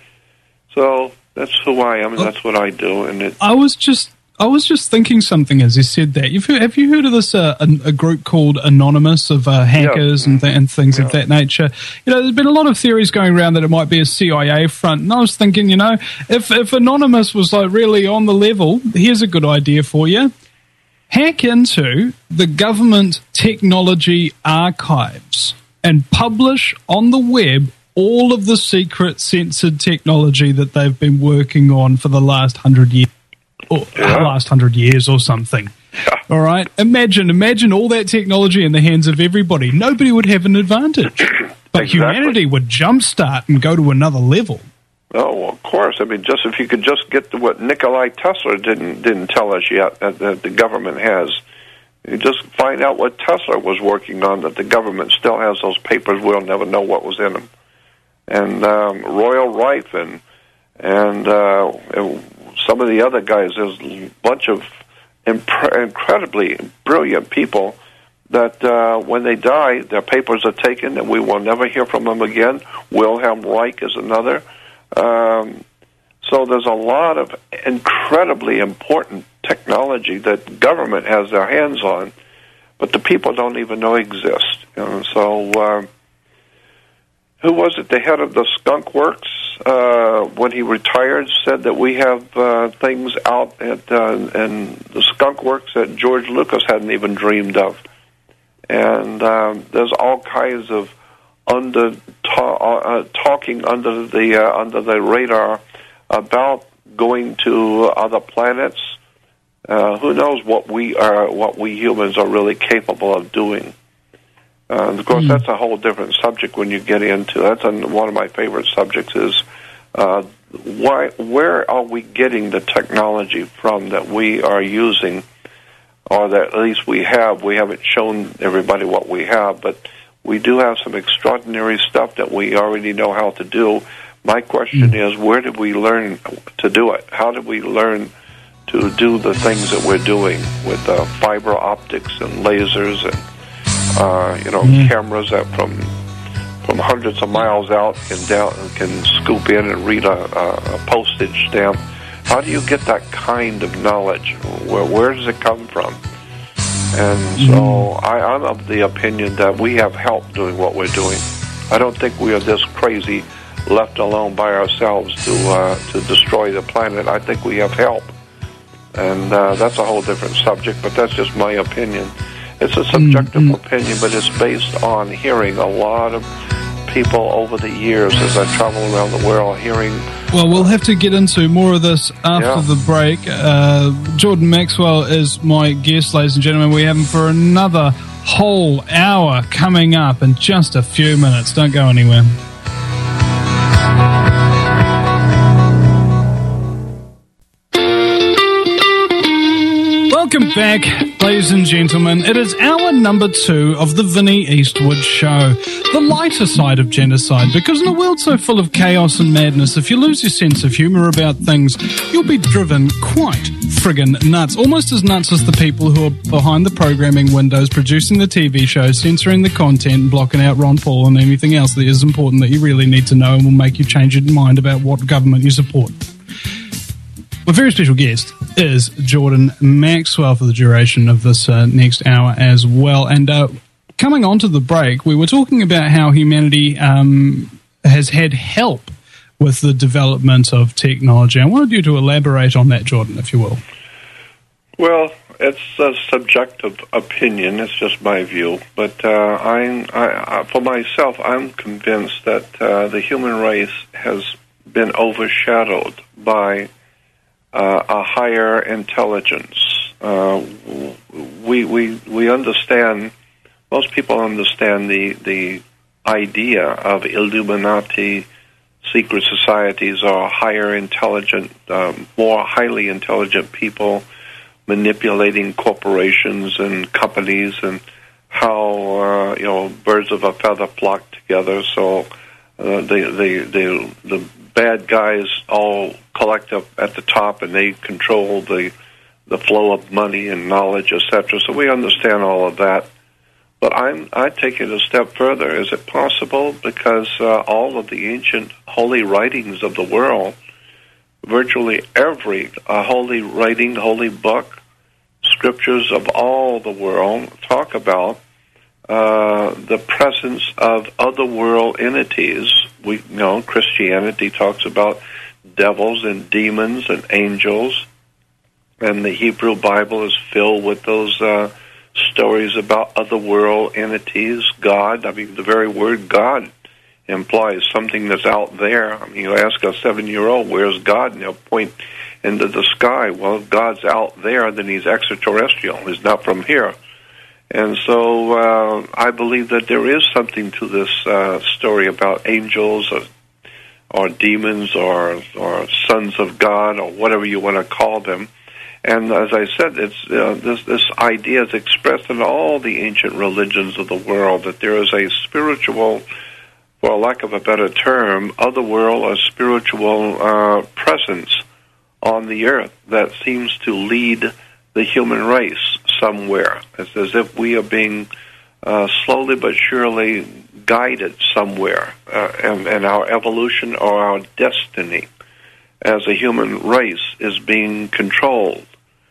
So that's who I am, and that's what I do. And it, I was just, I was just thinking something as you said that. You've heard, have you heard of this uh, a, a group called Anonymous of uh, hackers yeah. and, th- and things yeah. of that nature? You know, there's been a lot of theories going around that it might be a C I A front, and I was thinking, you know, if if Anonymous was like really on the level, here's a good idea for you. Hack into the government technology archives and publish on the web all of the secret censored technology that they've been working on for the last hundred years, or yeah. last hundred years or something. Yeah. All right, imagine, imagine all that technology in the hands of everybody. Nobody would have an advantage, but exactly. humanity would jumpstart and go to another level. Oh, well, of course. I mean, just if you could just get to what Nikola Tesla didn't didn't tell us yet that, that the government has. You just find out what Tesla was working on, that the government still has those papers. We'll never know what was in them. And um, Royal Rife and and, uh, and some of the other guys, there's a bunch of imp- incredibly brilliant people that uh, when they die, their papers are taken and we will never hear from them again. Wilhelm Reich is another. Um, so there's a lot of incredibly important technology that government has their hands on, but the people don't even know exist. You know? So uh, who was it, the head of the Skunk Works, uh, when he retired, said that we have uh, things out at uh, in the Skunk Works that George Lucas hadn't even dreamed of. And um, there's all kinds of under ta- uh, talking under the uh, under the radar about going to other planets. Uh, who knows what we are, what we humans are really capable of doing? Uh, of course, mm. that's a whole different subject when you get into. That's an, one of my favorite subjects. Is uh, why? Where are we getting the technology from that we are using, or that at least we have? We haven't shown everybody what we have, but we do have some extraordinary stuff that we already know how to do. My question mm. is, where did we learn to do it? How did we learn to do the things that we're doing with uh, fiber optics and lasers and uh, you know mm. cameras that from from hundreds of miles out can down can scoop in and read a, a postage stamp? How do you get that kind of knowledge? Where where does it come from? And so I, I'm of the opinion that we have help doing what we're doing. I don't think we are this crazy left alone by ourselves to uh, to destroy the planet. I think we have help, and uh, that's a whole different subject. But that's just my opinion. It's a subjective mm-hmm. opinion, but it's based on hearing a lot of people over the years as I travel around the world, hearing. Well, we'll have to get into more of this after Yeah. the break. Uh, Jordan Maxwell is my guest, ladies and gentlemen. We have him for another whole hour coming up in just a few minutes. Don't go anywhere. Welcome back, ladies and gentlemen. It is hour number two of the Vinnie Eastwood Show. The lighter side of genocide, because in a world so full of chaos and madness, if you lose your sense of humour about things, you'll be driven quite friggin' nuts. Almost as nuts as the people who are behind the programming windows, producing the T V shows, censoring the content, blocking out Ron Paul and anything else that is important that you really need to know and will make you change your mind about what government you support. My very special guest is Jordan Maxwell for the duration of this uh, next hour as well. And uh, coming on to the break, we were talking about how humanity um, has had help with the development of technology. I wanted you to elaborate on that, Jordan, if you will. Well, it's a subjective opinion. It's just my view. But uh, I'm, I, I, for myself, I'm convinced that uh, the human race has been overshadowed by Uh, a higher intelligence. Uh, we we we understand. Most people understand the the idea of Illuminati, secret societies, or higher intelligent, um, more highly intelligent people manipulating corporations and companies, and how uh, you know birds of a feather flock together. So uh, the the the the bad guys all collect up at the top, and they control the the flow of money and knowledge, et cetera. So we understand all of that. But I'm I take it a step further. Is it possible? Because uh, all of the ancient holy writings of the world, virtually every uh, holy writing, holy book, scriptures of all the world talk about uh, the presence of otherworld entities. We you know Christianity talks about devils and demons and angels, and the Hebrew Bible is filled with those uh, stories about otherworld entities. God, I mean, the very word God implies something that's out there. I mean, you ask a seven-year-old, where's God? And they'll point into the sky. Well, if God's out there, then he's extraterrestrial. He's not from here. And so uh, I believe that there is something to this uh, story about angels or, or demons or or sons of God or whatever you want to call them. And as I said, it's uh, this this idea is expressed in all the ancient religions of the world, that there is a spiritual, for lack of a better term, otherworld or spiritual uh, presence on the earth that seems to lead the human race somewhere. It's as if we are being uh, slowly but surely guided somewhere, uh, and, and our evolution or our destiny as a human race is being controlled.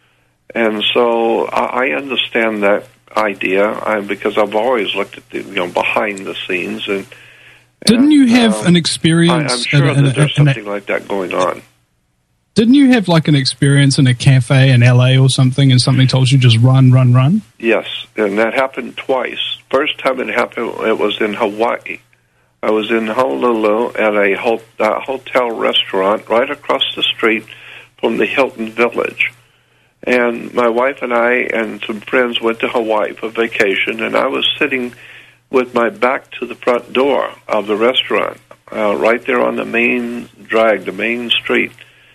And so I, I understand that idea I, because I've always looked at the you know behind the scenes. And didn't and, you have um, an experience? I, I'm sure in, in, that there's in, in, something like that going on. Didn't you have like an experience in a cafe in L A or something, and something told you just run, run, run? Yes, and that happened twice. First time it happened, it was in Hawaii. I was in Honolulu at a ho- uh, hotel restaurant right across the street from the Hilton Village. And my wife and I and some friends went to Hawaii for vacation, and I was sitting with my back to the front door of the restaurant, uh, right there on the main drag, the main street.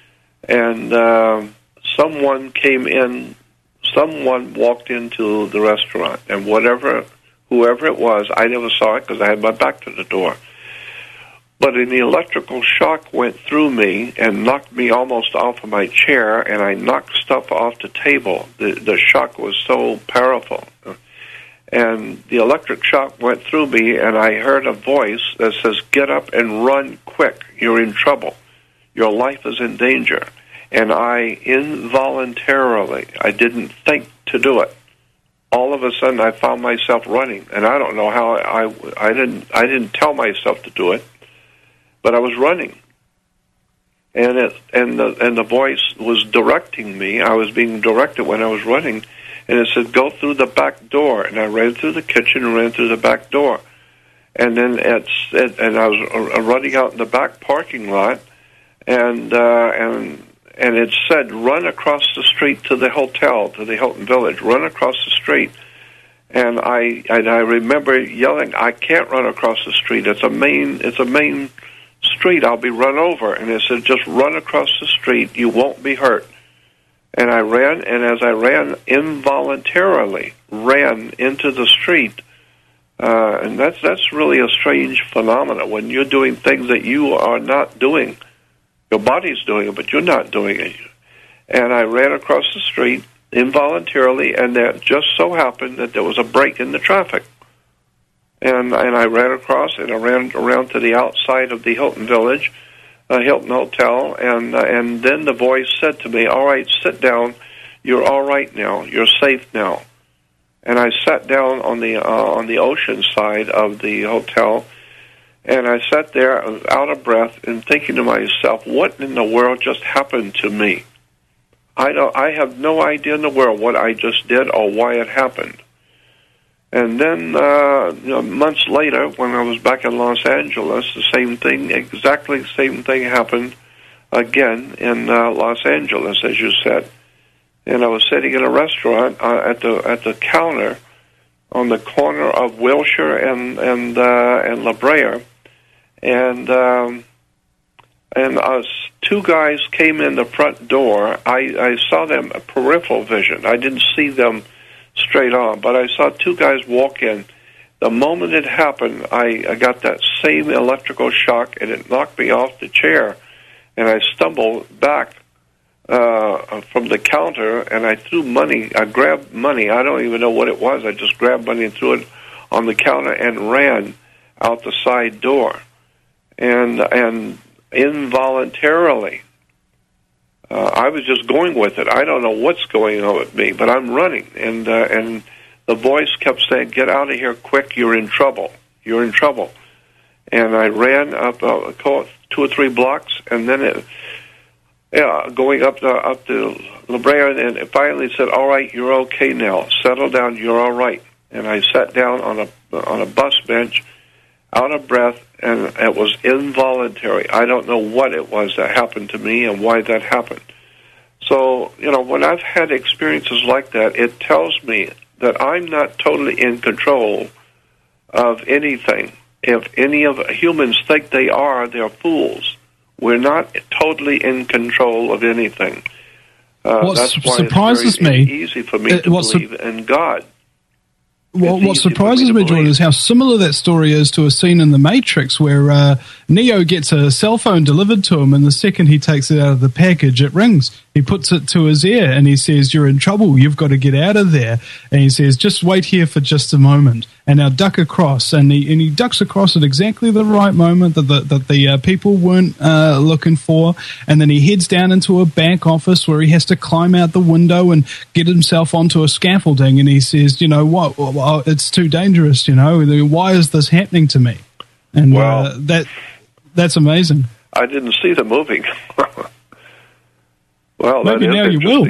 And uh, someone came in, someone walked into the restaurant, and whatever, whoever it was, I never saw it because I had my back to the door. But an electrical shock went through me and knocked me almost off of my chair, and I knocked stuff off the table. The, the shock was so powerful. And the electric shock went through me, and I heard a voice that says, "Get up and run quick. You're in trouble. Your life is in danger." And I involuntarily, I didn't think to do it. All of a sudden, I found myself running, and I don't know how I, I didn't I didn't tell myself to do it, but I was running. And it and the and the voice was directing me. I was being directed when I was running, and it said, "Go through the back door." And I ran through the kitchen and ran through the back door. And then it's it, and I was uh, running out in the back parking lot, and uh, and and it said, "Run across the street to the hotel, to the Hilton Village. Run across the street." And I and I remember yelling, "I can't run across the street. It's a main it's a main street. I'll be run over." And it said, "Just run across the street. You won't be hurt." And I ran, and as I ran, involuntarily ran into the street. Uh, and that's that's really a strange phenomenon when you're doing things that you are not doing. Your body's doing it, but you're not doing it. And I ran across the street involuntarily, and that just so happened that there was a break in the traffic. And and I ran across, and I ran around to the outside of the Hilton Village, uh, Hilton Hotel, and uh, and then the voice said to me, "All right, sit down. You're all right now. You're safe now." And I sat down on the uh, on the ocean side of the hotel, and I sat there out of breath and thinking to myself, "What in the world just happened to me? I don't. I have no idea in the world what I just did or why it happened." And then uh, you know, months later, when I was back in Los Angeles, the same thing, exactly the same thing happened again in uh, Los Angeles, as you said. And I was sitting in a restaurant uh, at the at the counter on the corner of Wilshire and and uh, and La Brea, and um, and us two guys came in the front door. I, I saw them a peripheral vision. I didn't see them straight on, but I saw two guys walk in. The moment it happened, I, I got that same electrical shock, and it knocked me off the chair, and I stumbled back uh, from the counter, and I threw money. I grabbed money. I don't even know what it was. I just grabbed money and threw it on the counter and ran out the side door. And and involuntarily, uh, I was just going with it. I don't know what's going on with me, but I'm running. And, uh, and the voice kept saying, "Get out of here quick, you're in trouble. You're in trouble." And I ran up uh, two or three blocks, and then it... Yeah, going up to up to La Brea, and it finally said, "All right, you're okay now. Settle down. You're all right." And I sat down on a on a bus bench, out of breath, and it was involuntary. I don't know what it was that happened to me and why that happened. So, you know, when I've had experiences like that, it tells me that I'm not totally in control of anything. If any of humans think they are, they're fools. We're not totally in control of anything. Uh, what that's why surprises it's very me, easy for me uh, to what believe su- in God. Well, what surprises me, me Jordan, is how similar that story is to a scene in The Matrix where uh, Neo gets a cell phone delivered to him, and the second he takes it out of the package, it rings. He puts it to his ear, and he says, "You're in trouble. You've got to get out of there." And he says, "Just wait here for just a moment." And now duck across, and he and he ducks across at exactly the right moment that the that the uh, people weren't uh, looking for. And then he heads down into a bank office where he has to climb out the window and get himself onto a scaffolding. And he says, "You know what? Well, it's too dangerous. You know, why is this happening to me?" And well, uh, that that's amazing. I didn't see the movie. Well, maybe that is now you will.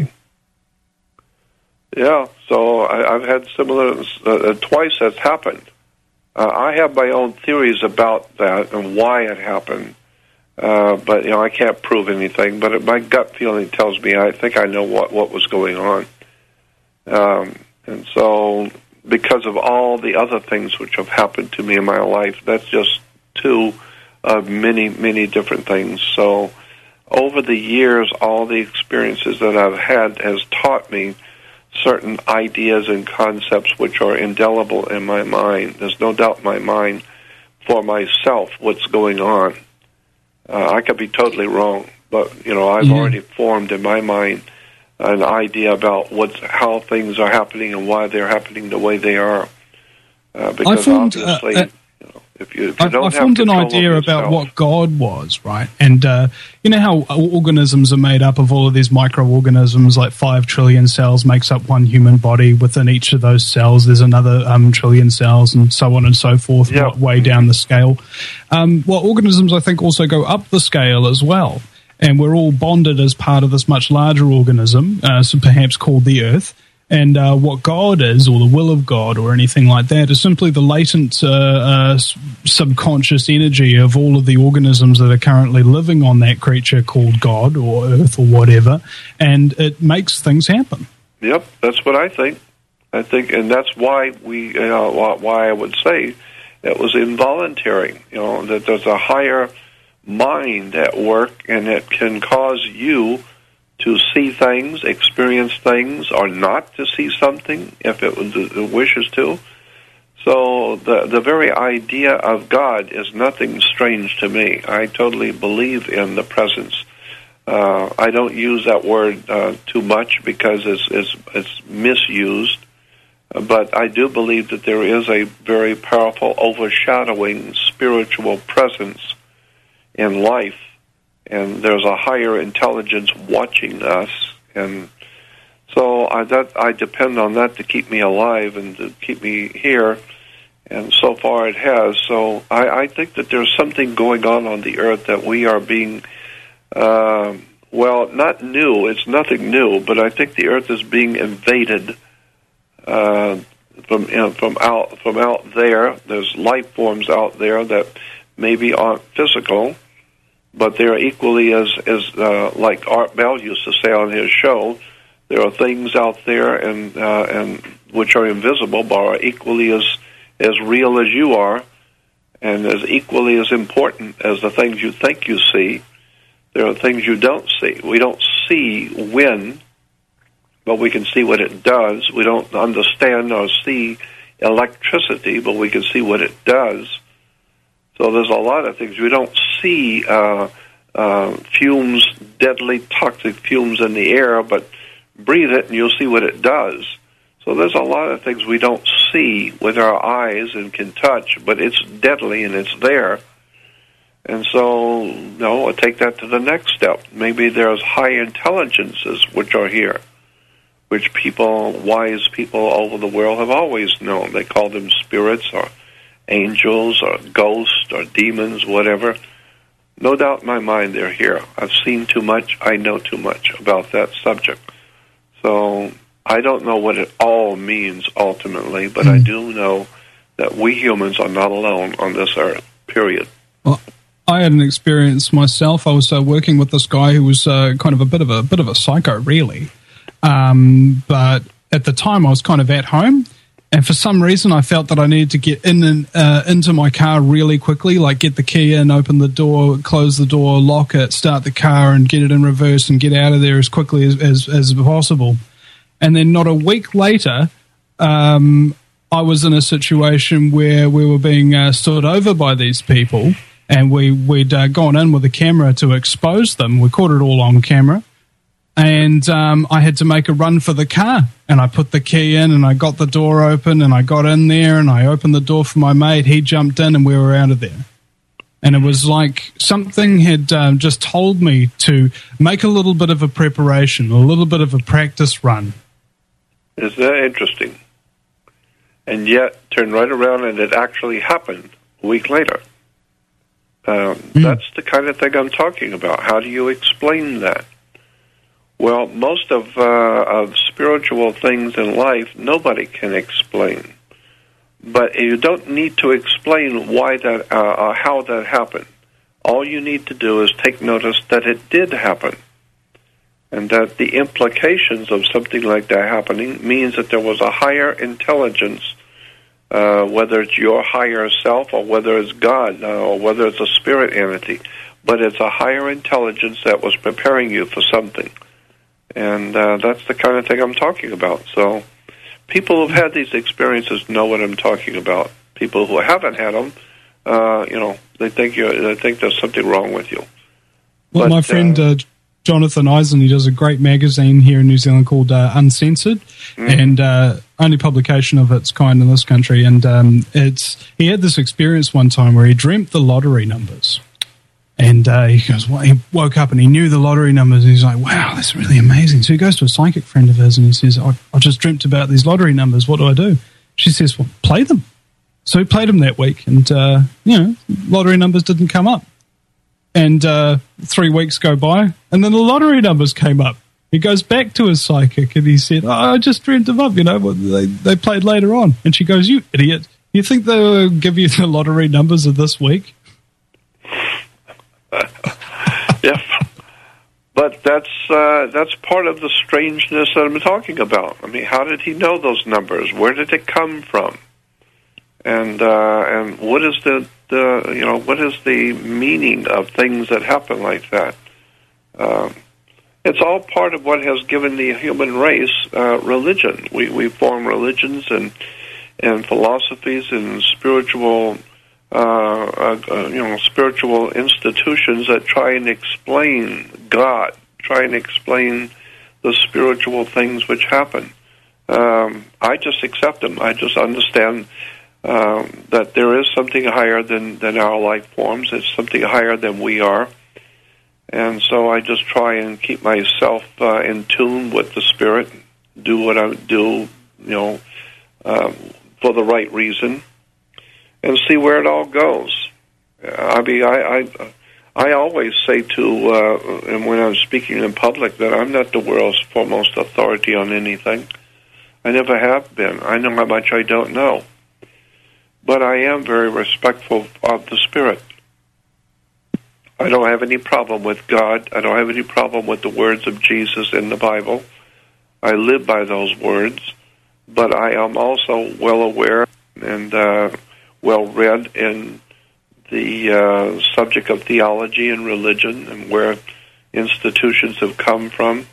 Yeah, so I, I've had similar, uh, twice that's happened. Uh, I have my own theories about that and why it happened, uh, but, you know, I can't prove anything, but it, my gut feeling tells me I think I know what, what was going on. Um, and so, because of all the other things which have happened to me in my life, that's just two of many, many different things. So, over the years, all the experiences that I've had has taught me certain ideas and concepts which are indelible in my mind. There's no doubt in my mind for myself what's going on. Uh, I could be totally wrong, but, you know, I've yeah. already formed in my mind an idea about what's, how things are happening and why they're happening the way they are. Uh, because I formed, obviously... uh, uh, you know, If you, if you I, don't I have formed an control of idea about yourself- what God was, right? And uh, you know how organisms are made up of all of these microorganisms, like five trillion cells makes up one human body. Within each of those cells, there's another um, trillion cells, and so on and so forth, Yeah. way down the scale. Um, well, organisms, I think, also go up the scale as well. And we're all bonded as part of this much larger organism, uh, so perhaps called the Earth. And uh, what God is, or the will of God, or anything like that, is simply the latent uh, uh, subconscious energy of all of the organisms that are currently living on that creature called God, or Earth, or whatever, and it makes things happen. Yep, that's what I think. I think, and that's why we, you know, why I would say it was involuntary. You know, that there's a higher mind at work, and it can cause you to see things, experience things, or not to see something if it, it wishes to. So the the very idea of God is nothing strange to me. I totally believe in the presence. Uh, I don't use that word uh, too much because it's, it's, it's misused, but I do believe that there is a very powerful overshadowing spiritual presence in life. And there's a higher intelligence watching us, and so I, that, I depend on that to keep me alive and to keep me here, and so far it has. So I, I think that there's something going on on the earth that we are being, uh, well, not new, it's nothing new, but I think the earth is being invaded uh, from you know, from out from out there. There's life forms out there that maybe aren't physical, but they're equally as, as uh, like Art Bell used to say on his show, there are things out there and uh, and which are invisible, but are equally as as real as you are, and as equally as important as the things you think you see. There are things you don't see. We don't see wind, but we can see what it does. We don't understand or see electricity, but we can see what it does. So there's a lot of things. We don't see uh, uh, fumes, deadly toxic fumes in the air, but breathe it and you'll see what it does. So there's a lot of things we don't see with our eyes and can touch, but it's deadly and it's there. And so, you know, I'll take that to the next step. Maybe there's high intelligences which are here, which people, wise people over the world have always known. They call them spirits or angels or ghosts or demons, whatever. No doubt in my mind they're here. I've seen too much. I know too much about that subject. So I don't know what it all means ultimately, but mm. I do know that we humans are not alone on this earth, period. Well, I had an experience myself. I was uh, working with this guy who was uh, kind of a bit of a bit of a psycho, really. Um, but at the time I was kind of at home, and for some reason, I felt that I needed to get in and uh, into my car really quickly, like get the key in, open the door, close the door, lock it, start the car, and get it in reverse and get out of there as quickly as, as, as possible. And then not a week later, um, I was in a situation where we were being uh, stood over by these people, and we, we'd uh, gone in with a camera to expose them. We caught it all on camera. And um, I had to make a run for the car, and I put the key in, and I got the door open, and I got in there, and I opened the door for my mate. He jumped in, and we were out of there. And it was like something had um, just told me to make a little bit of a preparation, a little bit of a practice run. Isn't that interesting? And yet, turn right around, and it actually happened a week later. Um, mm. That's the kind of thing I'm talking about. How do you explain that? Well, most of, uh, of spiritual things in life, nobody can explain. But you don't need to explain why that, uh, uh, how that happened. All you need to do is take notice that it did happen, and that the implications of something like that happening means that there was a higher intelligence, uh, whether it's your higher self or whether it's God uh, or whether it's a spirit entity, but it's a higher intelligence that was preparing you for something. And uh, that's the kind of thing I'm talking about. So people who've had these experiences know what I'm talking about. People who haven't had them, uh, you know, they think you they think there's something wrong with you. Well, but, my friend uh, Jonathan Eisen. He does a great magazine here in New Zealand called uh, Uncensored, mm. and uh, only publication of its kind in this country. And um, it's he had this experience one time where he dreamt the lottery numbers. And uh, he goes, well, he woke up and he knew the lottery numbers. And he's like, wow, that's really amazing. So he goes to a psychic friend of his and he says, I, I just dreamt about these lottery numbers. What do I do? She says, well, play them. So he played them that week. And, uh, you know, lottery numbers didn't come up. And uh, three weeks go by. And then the lottery numbers came up. He goes back to his psychic and he said, oh, I just dreamt them up. You know, they, they played later on. And she goes, you idiot. You think they'll give you the lottery numbers of this week? Yes, but that's uh, that's part of the strangeness that I'm talking about. I mean, how did he know those numbers? Where did it come from? And uh, and what is the, the you know what is the meaning of things that happen like that? Um, it's all part of what has given the human race uh, religion. We we form religions and and philosophies and spiritual. Uh, uh, uh, you know, spiritual institutions that try and explain God, try and explain the spiritual things which happen. Um, I just accept them. I just understand um, that there is something higher than, than our life forms. It's something higher than we are. And so I just try and keep myself uh, in tune with the Spirit, do what I do, you know, uh, for the right reason. And see where it all goes. I mean, I, I, I always say to, uh, and when I'm speaking in public, that I'm not the world's foremost authority on anything. I never have been. I know how much I don't know. But I am very respectful of the Spirit. I don't have any problem with God. I don't have any problem with the words of Jesus in the Bible. I live by those words. But I am also well aware and uh, well read in the uh, subject of theology and religion and where institutions have come from.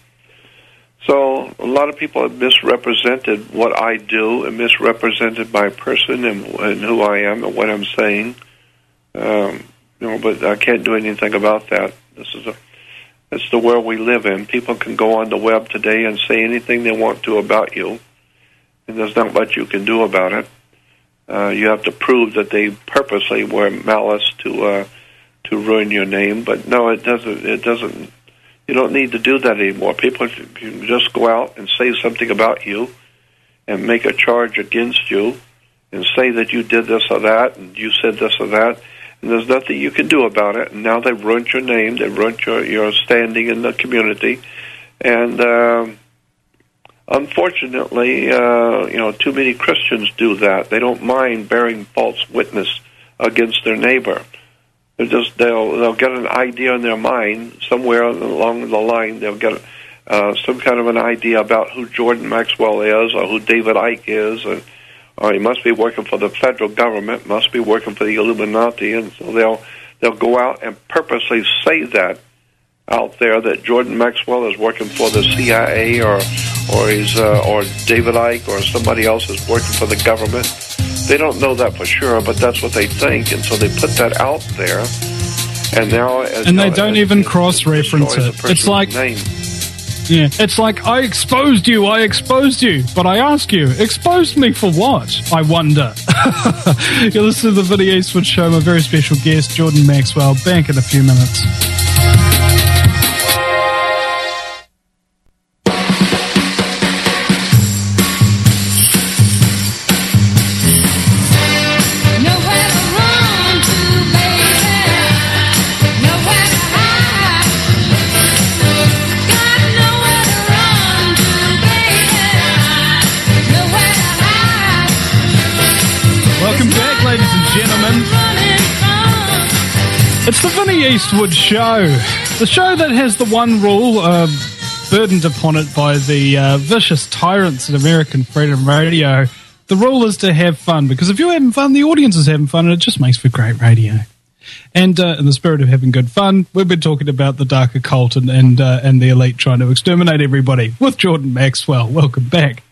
So a lot of people have misrepresented what I do and misrepresented my person and, and who I am and what I'm saying. Um, you know, but I can't do anything about that. This is a, it's the world we live in. People can go on the web today and say anything they want to about you, and there's not much you can do about it. Uh, you have to prove that they purposely were malice to uh, to ruin your name. But no, it doesn't. It doesn't. You don't need to do that anymore. People can just go out and say something about you, and make a charge against you, and say that you did this or that, and you said this or that, and there's nothing you can do about it. And now they've ruined your name. They've ruined your your standing in the community, and. Uh, Unfortunately, uh, you know, too many Christians do that. They don't mind bearing false witness against their neighbor. They're just they'll they'll get an idea in their mind somewhere along the line. They'll get uh, some kind of an idea about who Jordan Maxwell is or who David Icke is, or, or he must be working for the federal government, must be working for the Illuminati, and so they'll they'll go out and purposely say that out there that Jordan Maxwell is working for the C I A or. or he's uh, or David Icke or somebody else is working for the government. They don't know that for sure, but that's what they think, and so they put that out there. And now, as and they now, don't as, even as, cross-reference it. It's like, name. yeah, it's like I exposed you, I exposed you, but I ask you, exposed me for what? I wonder. You listen to the Vinnie Eastwood Show. My very special guest, Jordan Maxwell. Back in a few minutes. It's the Vinnie Eastwood Show, the show that has the one rule uh, burdened upon it by the uh, vicious tyrants at American Freedom Radio. The rule is to have fun, because if you're having fun, the audience is having fun, and it just makes for great radio. And uh, in the spirit of having good fun, we've been talking about the dark occult and and, uh, and the elite trying to exterminate everybody with Jordan Maxwell. Welcome back.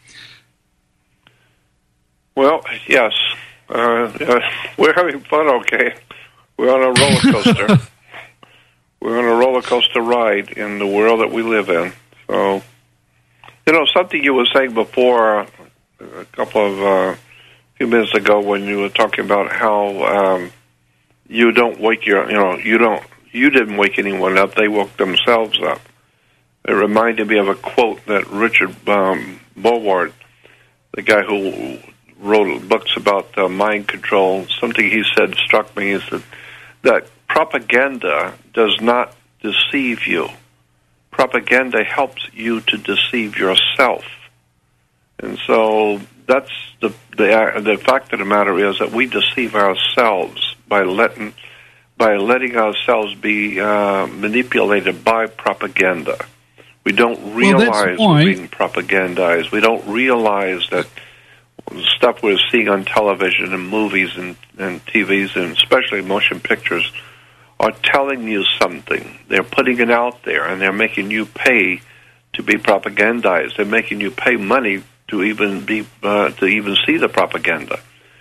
Well, yes, uh, uh, we're having fun, okay. We're on a roller coaster. We're on a roller coaster ride in the world that we live in. So, you know, something you were saying before, uh, a couple of uh, few minutes ago, when you were talking about how um, you don't wake your, you know, you don't, you didn't wake anyone up; they woke themselves up. It reminded me of a quote that Richard um, Bowart, the guy who wrote books about uh, mind control, something he said struck me. Is that that propaganda does not deceive you. Propaganda helps you to deceive yourself. And so that's the the the fact of the matter is that we deceive ourselves by letting by letting ourselves be uh, manipulated by propaganda. We don't realize well, we're being propagandized. We don't realize that the stuff we're seeing on television and movies and, and T Vs and especially motion pictures are telling you something. They're putting it out there, and they're making you pay to be propagandized. They're making you pay money to even be uh, to even see the propaganda.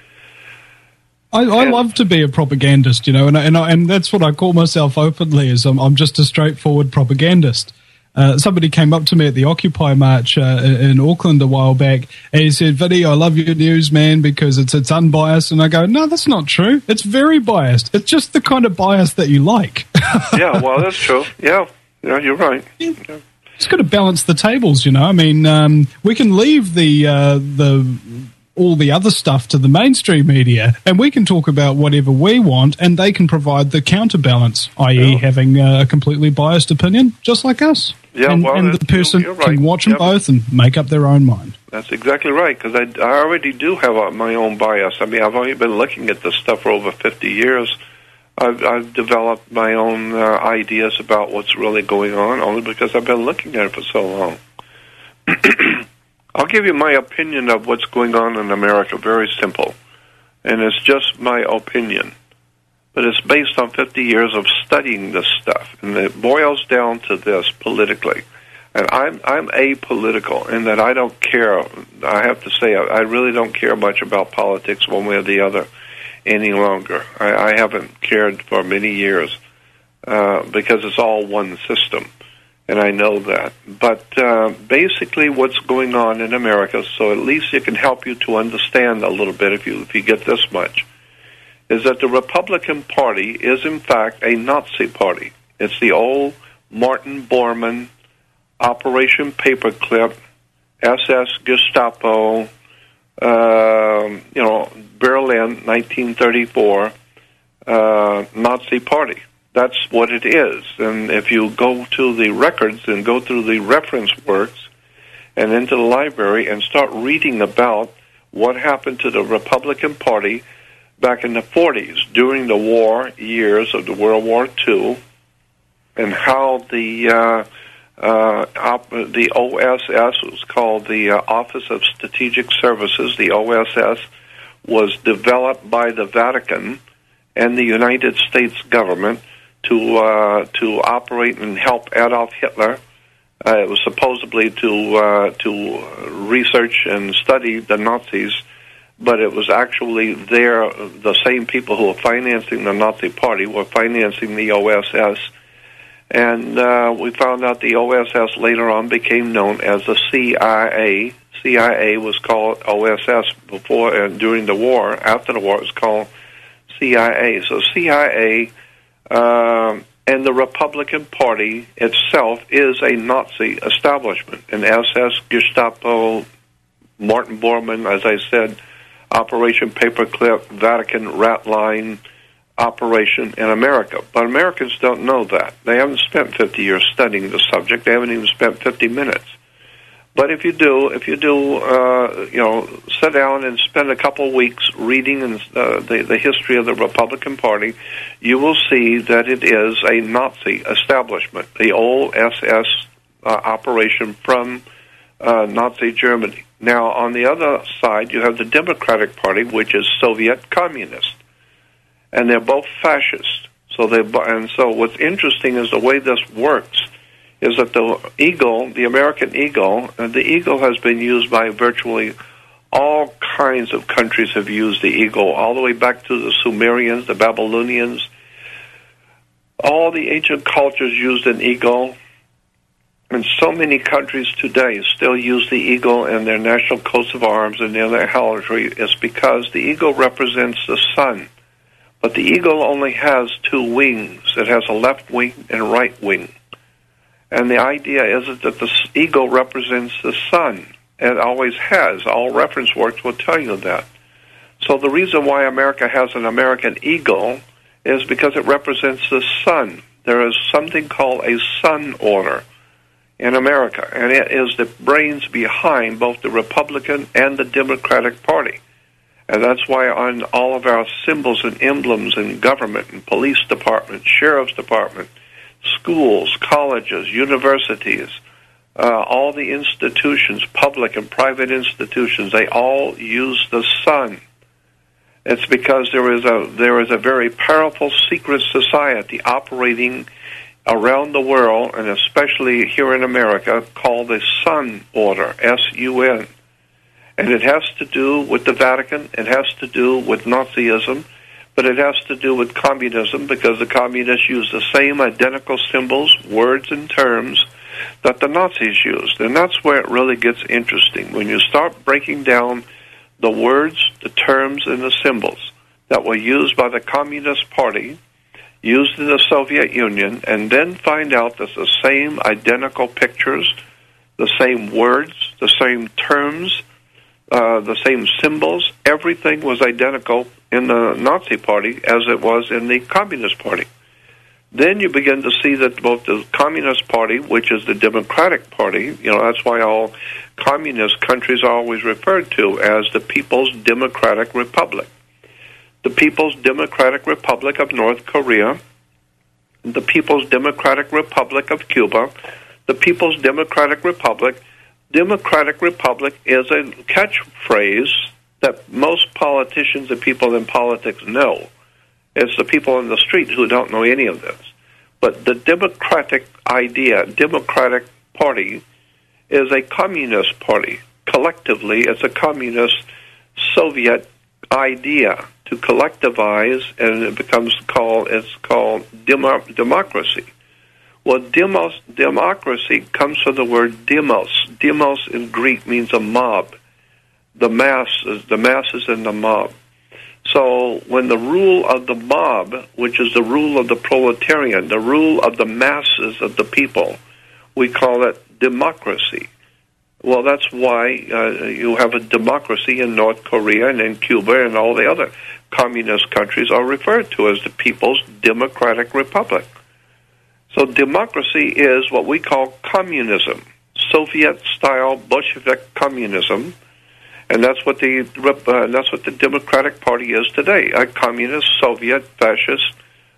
I, I love to be a propagandist, you know, and and and that's what I call myself openly. Is I'm, I'm just a straightforward propagandist. Uh, somebody came up to me at the Occupy March uh, in Auckland a while back, and he said, "Vinny, I love your news, man, because it's it's unbiased." And I go, "No, that's not true. It's very biased. It's just the kind of bias that you like." Yeah, well, that's true. Yeah, yeah, you're right. Yeah. It's got to balance the tables, you know. I mean, um, we can leave the uh, the all the other stuff to the mainstream media, and we can talk about whatever we want, and they can provide the counterbalance, that is, yeah. having a completely biased opinion, just like us. Yeah, and, well, and the person you're, you're right. can watch them yep. both and make up their own mind. That's exactly right, because I, I already do have a, my own bias. I mean, I've only been looking at this stuff for over fifty years. I've, I've developed my own uh, ideas about what's really going on, only because I've been looking at it for so long. I'll give you my opinion of what's going on in America, very simple. And it's just my opinion. But it's based on fifty years of studying this stuff. And it boils down to this politically. And I'm I'm apolitical in that I don't care. I have to say, I really don't care much about politics one way or the other any longer. I, I haven't cared for many years uh, because it's all one system. And I know that. But uh, basically what's going on in America, so at least it can help you to understand a little bit if you if you get this much, is that the Republican Party is in fact a Nazi party. It's the old Martin Bormann, Operation Paperclip, S S Gestapo, uh, you know, Berlin, nineteen thirty-four, uh, Nazi party. That's what it is. And if you go to the records and go through the reference works and into the library and start reading about what happened to the Republican Party back in the forties during the war years of the World War Two, and how the uh, uh, op- the O S S was called the uh, Office of Strategic Services. The O S S was developed by the Vatican and the United States government to uh, to operate and help Adolf Hitler. Uh, it was supposedly to uh, to research and study the Nazis, but it was actually there, the same people who were financing the Nazi Party were financing the O S S. And uh, we found out the O S S later on became known as the C I A. C I A was called O S S before and during the war. After the war, it was called C I A. So C I A um, and the Republican Party itself is a Nazi establishment. And S S, Gestapo, Martin Bormann, as I said, Operation Paperclip, Vatican rat line operation in America. But Americans don't know that. They haven't spent fifty years studying the subject. They haven't even spent fifty minutes. But if you do, if you do, uh, you know, sit down and spend a couple of weeks reading in, uh, the, the history of the Republican Party, you will see that it is a Nazi establishment, the old S S uh, operation from uh, Nazi Germany. Now, on the other side, you have the Democratic Party, which is Soviet communist, and they're both fascist. So they and so what's interesting is the way this works is that the eagle, the American eagle, and the eagle has been used by virtually all kinds of countries have used the eagle, all the way back to the Sumerians, the Babylonians, All the ancient cultures used an eagle, and so many countries today still use the eagle in their national coats of arms and in their heraldry. Is because the eagle represents the sun. But the eagle only has two wings. It has a left wing and a right wing. And the idea is that the eagle represents the sun. It always has. All reference works will tell you that. So the reason why America has an American eagle is because it represents the sun. There is something called a sun order in America, and it is the brains behind both the Republican and the Democratic Party. And that's why on all of our symbols and emblems in government and police department, sheriff's department, schools, colleges, universities, uh, all the institutions, public and private institutions, they all use the sun. It's because there is a there is a very powerful secret society operating around the world, and especially here in America, called the Sun Order, S U N. And it has to do with the Vatican, it has to do with Nazism, but it has to do with communism, because the communists use the same identical symbols, words, and terms that the Nazis used. And that's where it really gets interesting. When you start breaking down the words, the terms, and the symbols that were used by the Communist Party, used in the Soviet Union, and then find out that the same identical pictures, the same words, the same terms, uh, the same symbols, everything was identical in the Nazi Party as it was in the Communist Party. Then you begin to see that both the Communist Party, which is the Democratic Party, you know, that's why all communist countries are always referred to as the People's Democratic Republic. The People's Democratic Republic of North Korea, the People's Democratic Republic of Cuba, the People's Democratic Republic. Democratic Republic is a catchphrase that most politicians and people in politics know. It's the people in the street who don't know any of this. But the Democratic idea, Democratic Party, is a communist party. Collectively, it's a communist Soviet idea to collectivize, and it becomes called, it's called demo, democracy. Well, demos, democracy comes from the word demos. Demos in Greek means a mob. The masses, the masses in the mob. So when the rule of the mob, which is the rule of the proletarian, the rule of the masses of the people, we call it democracy. Well, that's why uh, you have a democracy in North Korea and in Cuba, and all the other communist countries are referred to as the People's Democratic Republic. So democracy is what we call communism, Soviet-style Bolshevik communism, and that's what the uh, that's what the Democratic Party is today, a communist, Soviet, fascist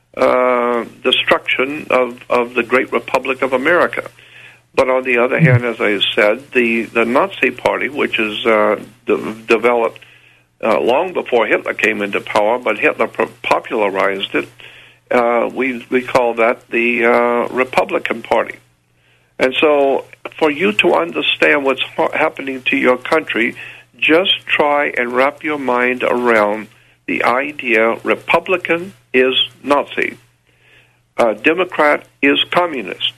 uh, destruction of, of the great Republic of America. But on the other hand, as I said, the, the Nazi Party, which is uh, de- developed uh, long before Hitler came into power, but Hitler pro- popularized it, uh, we, we call that the uh, Republican Party. And so for you to understand what's ha- happening to your country, just try and wrap your mind around the idea Republican is Nazi, uh, Democrat is communist.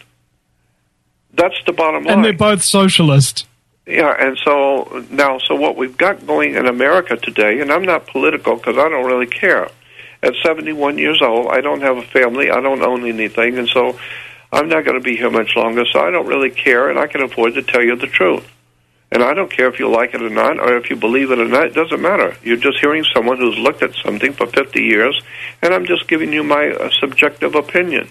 That's the bottom line. And they're both socialist. Yeah, and so now, so what we've got going in America today, and I'm not political because I don't really care. At seventy-one years old, I don't have a family, I don't own anything, and so I'm not going to be here much longer, so I don't really care, and I can afford to tell you the truth. And I don't care if you like it or not, or if you believe it or not, it doesn't matter. You're just hearing someone who's looked at something for fifty years, and I'm just giving you my uh, subjective opinion.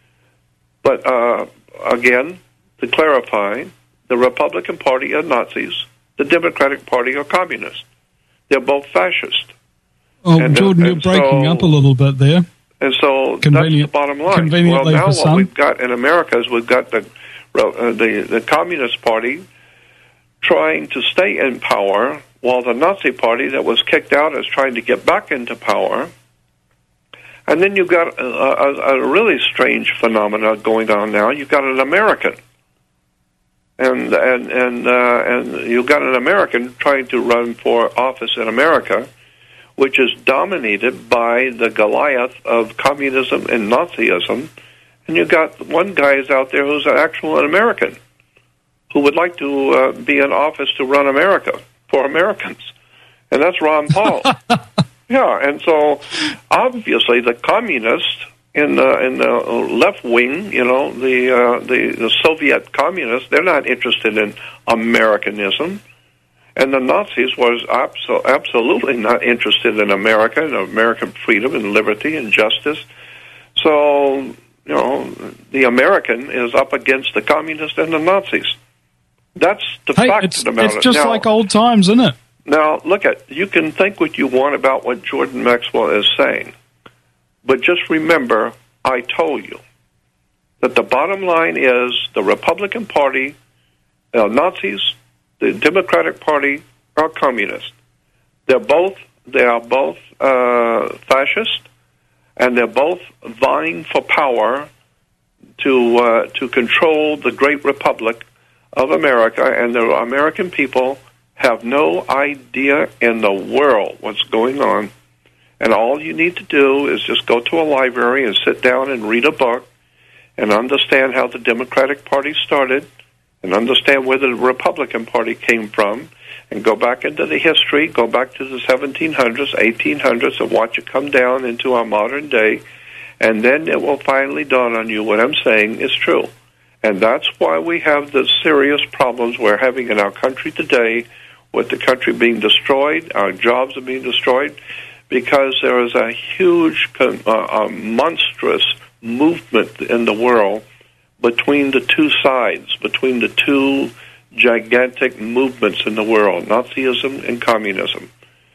But, uh, again, to clarify, the Republican Party are Nazis, the Democratic Party are communists. They're both fascist. Oh, and, Jordan, and you're breaking so, up a little bit there. And so Convenient, that's the bottom line. Conveniently well, now for what some. we've got in America is we've got the, uh, the, the Communist Party trying to stay in power, while the Nazi Party that was kicked out is trying to get back into power. And then you've got a, a, a really strange phenomena going on now. You've got an American. And and and uh, and you've got an American trying to run for office in America, which is dominated by the Goliath of communism and Nazism, and you've got one guy is out there who's an actual American who would like to uh, be in office to run America for Americans, and that's Ron Paul. Yeah, and so obviously the communists in the in the left wing, you know, the uh, the, the Soviet communists, they're not interested in Americanism. And the Nazis was abso- absolutely not interested in America and American freedom and liberty and justice. So, you know, the American is up against the communists and the Nazis. That's the hey, fact it's, of the matter. It's just now, like old times, isn't it? Now, look at, you can think what you want about what Jordan Maxwell is saying, but just remember, I told you that the bottom line is the Republican Party, uh, Nazis, the Democratic Party are communist. They're both they are both uh, fascist, and they're both vying for power to uh, to control the great republic of America. And the American people have no idea in the world what's going on. And all you need to do is just go to a library and sit down and read a book and understand how the Democratic Party started, and understand where the Republican Party came from, and go back into the history, go back to the seventeen hundreds, eighteen hundreds, and watch it come down into our modern day, and then it will finally dawn on you what I'm saying is true. And that's why we have the serious problems we're having in our country today, with the country being destroyed, our jobs are being destroyed, because there is a huge, uh, a monstrous movement in the world between the two sides, between the two gigantic movements in the world, Nazism and communism.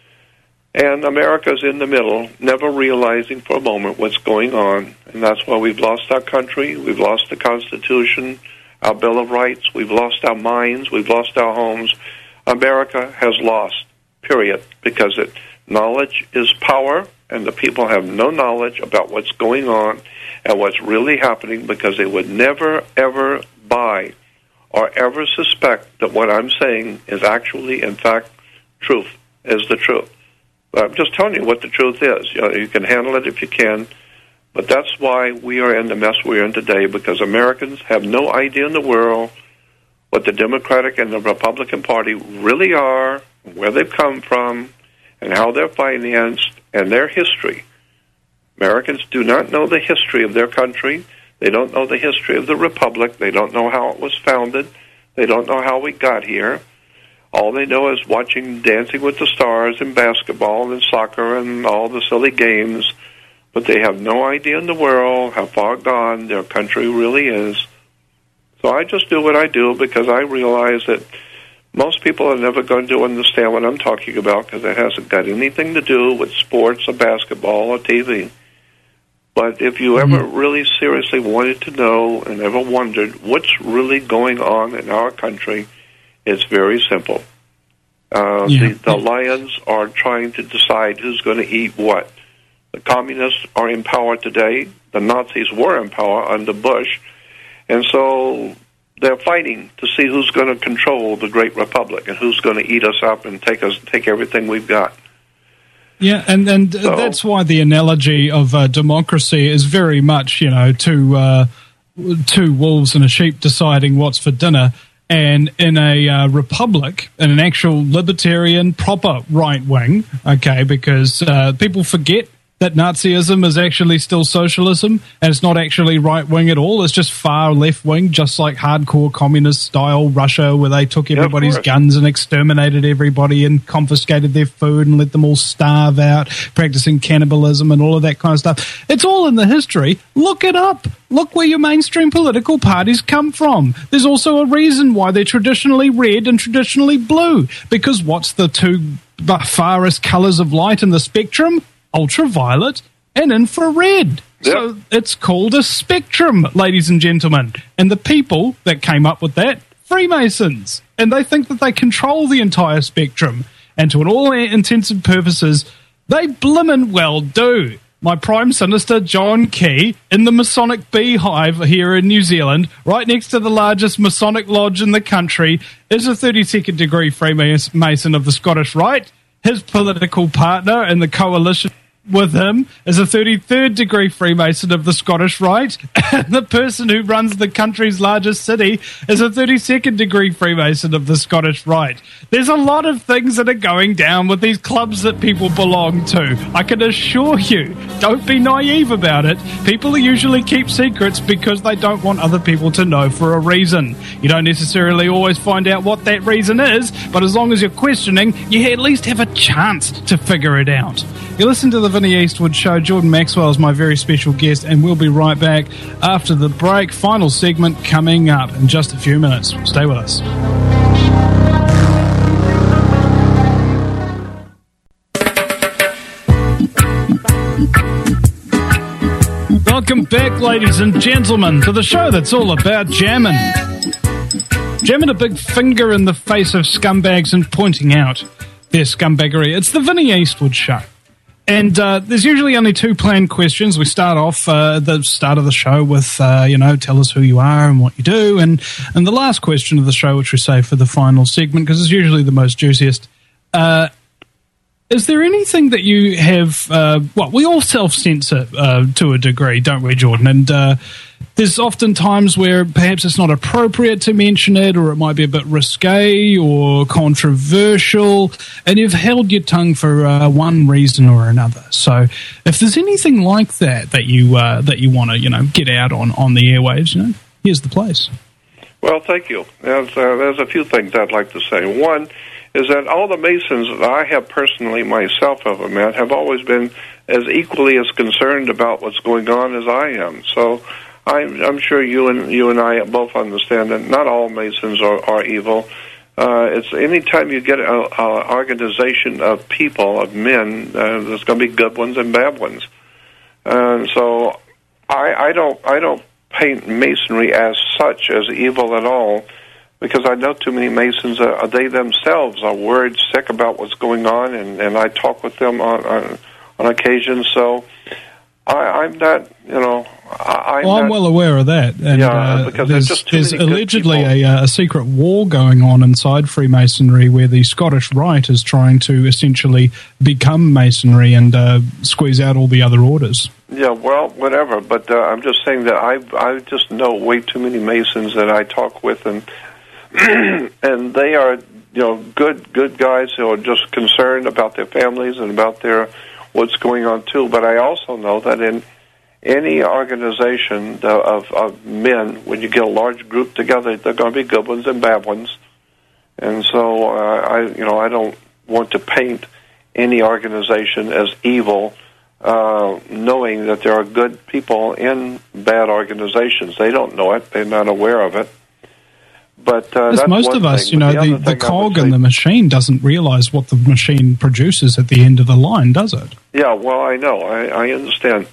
And America's in the middle, never realizing for a moment what's going on, and that's why we've lost our country, we've lost the Constitution, our Bill of Rights, we've lost our minds, we've lost our homes. America has lost, period, because it, knowledge is power, and the people have no knowledge about what's going on and what's really happening, because they would never, ever buy or ever suspect that what I'm saying is actually, in fact, truth, is the truth. But I'm just telling you what the truth is. You know, you can handle it if you can, but that's why we are in the mess we're in today, because Americans have no idea in the world what the Democratic and the Republican Party really are, where they've come from, and how they're financed, and their history. Americans do not know the history of their country. They don't know the history of the Republic. They don't know how it was founded. They don't know how we got here. All they know is watching Dancing with the Stars and basketball and soccer and all the silly games, but they have no idea in the world how far gone their country really is. So I just do what I do because I realize that most people are never going to understand what I'm talking about, because it hasn't got anything to do with sports or basketball or T V. But if you ever mm-hmm. really seriously wanted to know and ever wondered what's really going on in our country, it's very simple. Uh, yeah. the, the lions are trying to decide who's going to eat what. The communists are in power today. The Nazis were in power under Bush. And so they're fighting to see who's going to control the great republic and who's going to eat us up and take us take everything we've got. Yeah, and, and so, that's why the analogy of uh, democracy is very much, you know, two, uh, two wolves and a sheep deciding what's for dinner. And in a uh, republic, in an actual libertarian, proper right wing, okay, because uh, people forget that Nazism is actually still socialism, and it's not actually right-wing at all. It's just far left-wing, just like hardcore communist-style Russia, where they took everybody's yeah, guns and exterminated everybody and confiscated their food and let them all starve out, practicing cannibalism and all of that kind of stuff. It's all in the history. Look it up. Look where your mainstream political parties come from. There's also a reason why they're traditionally red and traditionally blue, because what's the two farthest colours of light in the spectrum? Ultraviolet and infrared. Yep. So it's called a spectrum, ladies and gentlemen. And the people that came up with that, Freemasons. And they think that they control the entire spectrum. And to all intents and purposes, they blimmin' well do. My Prime Minister, John Key, in the Masonic Beehive here in New Zealand, right next to the largest Masonic lodge in the country, is a thirty-second degree Freemason of the Scottish Rite. His political partner in the coalition with him is a thirty-third degree Freemason of the Scottish Rite, and the person who runs the country's largest city is a thirty-second degree Freemason of the Scottish Rite. There's a lot of things that are going down with these clubs that people belong to. I can assure you, don't be naive about it. People usually keep secrets because they don't want other people to know for a reason. You don't necessarily always find out what that reason is, but as long as you're questioning, you at least have a chance to figure it out. You listen to the Vinnie Eastwood Show. Jordan Maxwell is my very special guest, and we'll be right back after the break. Final segment coming up in just a few minutes. Stay with us. Welcome back, ladies and gentlemen, to the show that's all about jamming. Jamming a big finger in the face of scumbags and pointing out their scumbaggery. It's the Vinnie Eastwood Show. And uh, there's usually only two planned questions. We start off uh, at the start of the show with, uh, you know, tell us who you are and what you do. And, and the last question of the show, which we save for the final segment, because it's usually the most juiciest. Uh, is there anything that you have, uh, well, we all self-censor uh, to a degree, don't we, Jordan? And uh, there's often times where perhaps it's not appropriate to mention it, or it might be a bit risque or controversial, and you've held your tongue for uh, one reason or another. So if there's anything like that that you uh, that you want to, you know, get out on, on the airwaves, you know, here's the place. Well, thank you. There's, uh, there's a few things I'd like to say. One is that all the Masons that I have personally myself ever met have always been as equally as concerned about what's going on as I am. So I'm, I'm sure you and you and I both understand that not all Masons are, are evil. Uh, it's any time you get an organization of people, of men, uh, there's going to be good ones and bad ones. And so I, I don't I don't paint Masonry as such as evil at all, because I know too many Masons, uh, they themselves are worried sick about what's going on, and, and I talk with them on on, on occasion. So I, I'm not, you know, I, I'm, well, I'm not, well aware of that. And, yeah, uh, because there's, there's just too there's many good allegedly people. a, a secret war going on inside Freemasonry, where the Scottish Rite is trying to essentially become Masonry and uh, squeeze out all the other orders. Yeah, well, whatever. But uh, I'm just saying that I I just know way too many Masons that I talk with, and and they are, you know, good good guys who are just concerned about their families and about their what's going on too. But I also know that in any organization of, of men, when you get a large group together, they're going to be good ones and bad ones. And so uh, I, you know, I don't want to paint any organization as evil, uh, knowing that there are good people in bad organizations. They don't know it; they're not aware of it. But uh, that's most one of us, thing. you But know, the, the, other the thing I cog would in say- the machine doesn't realize what the machine produces at the end of the line, does it? Yeah, well, I know, I, I understand.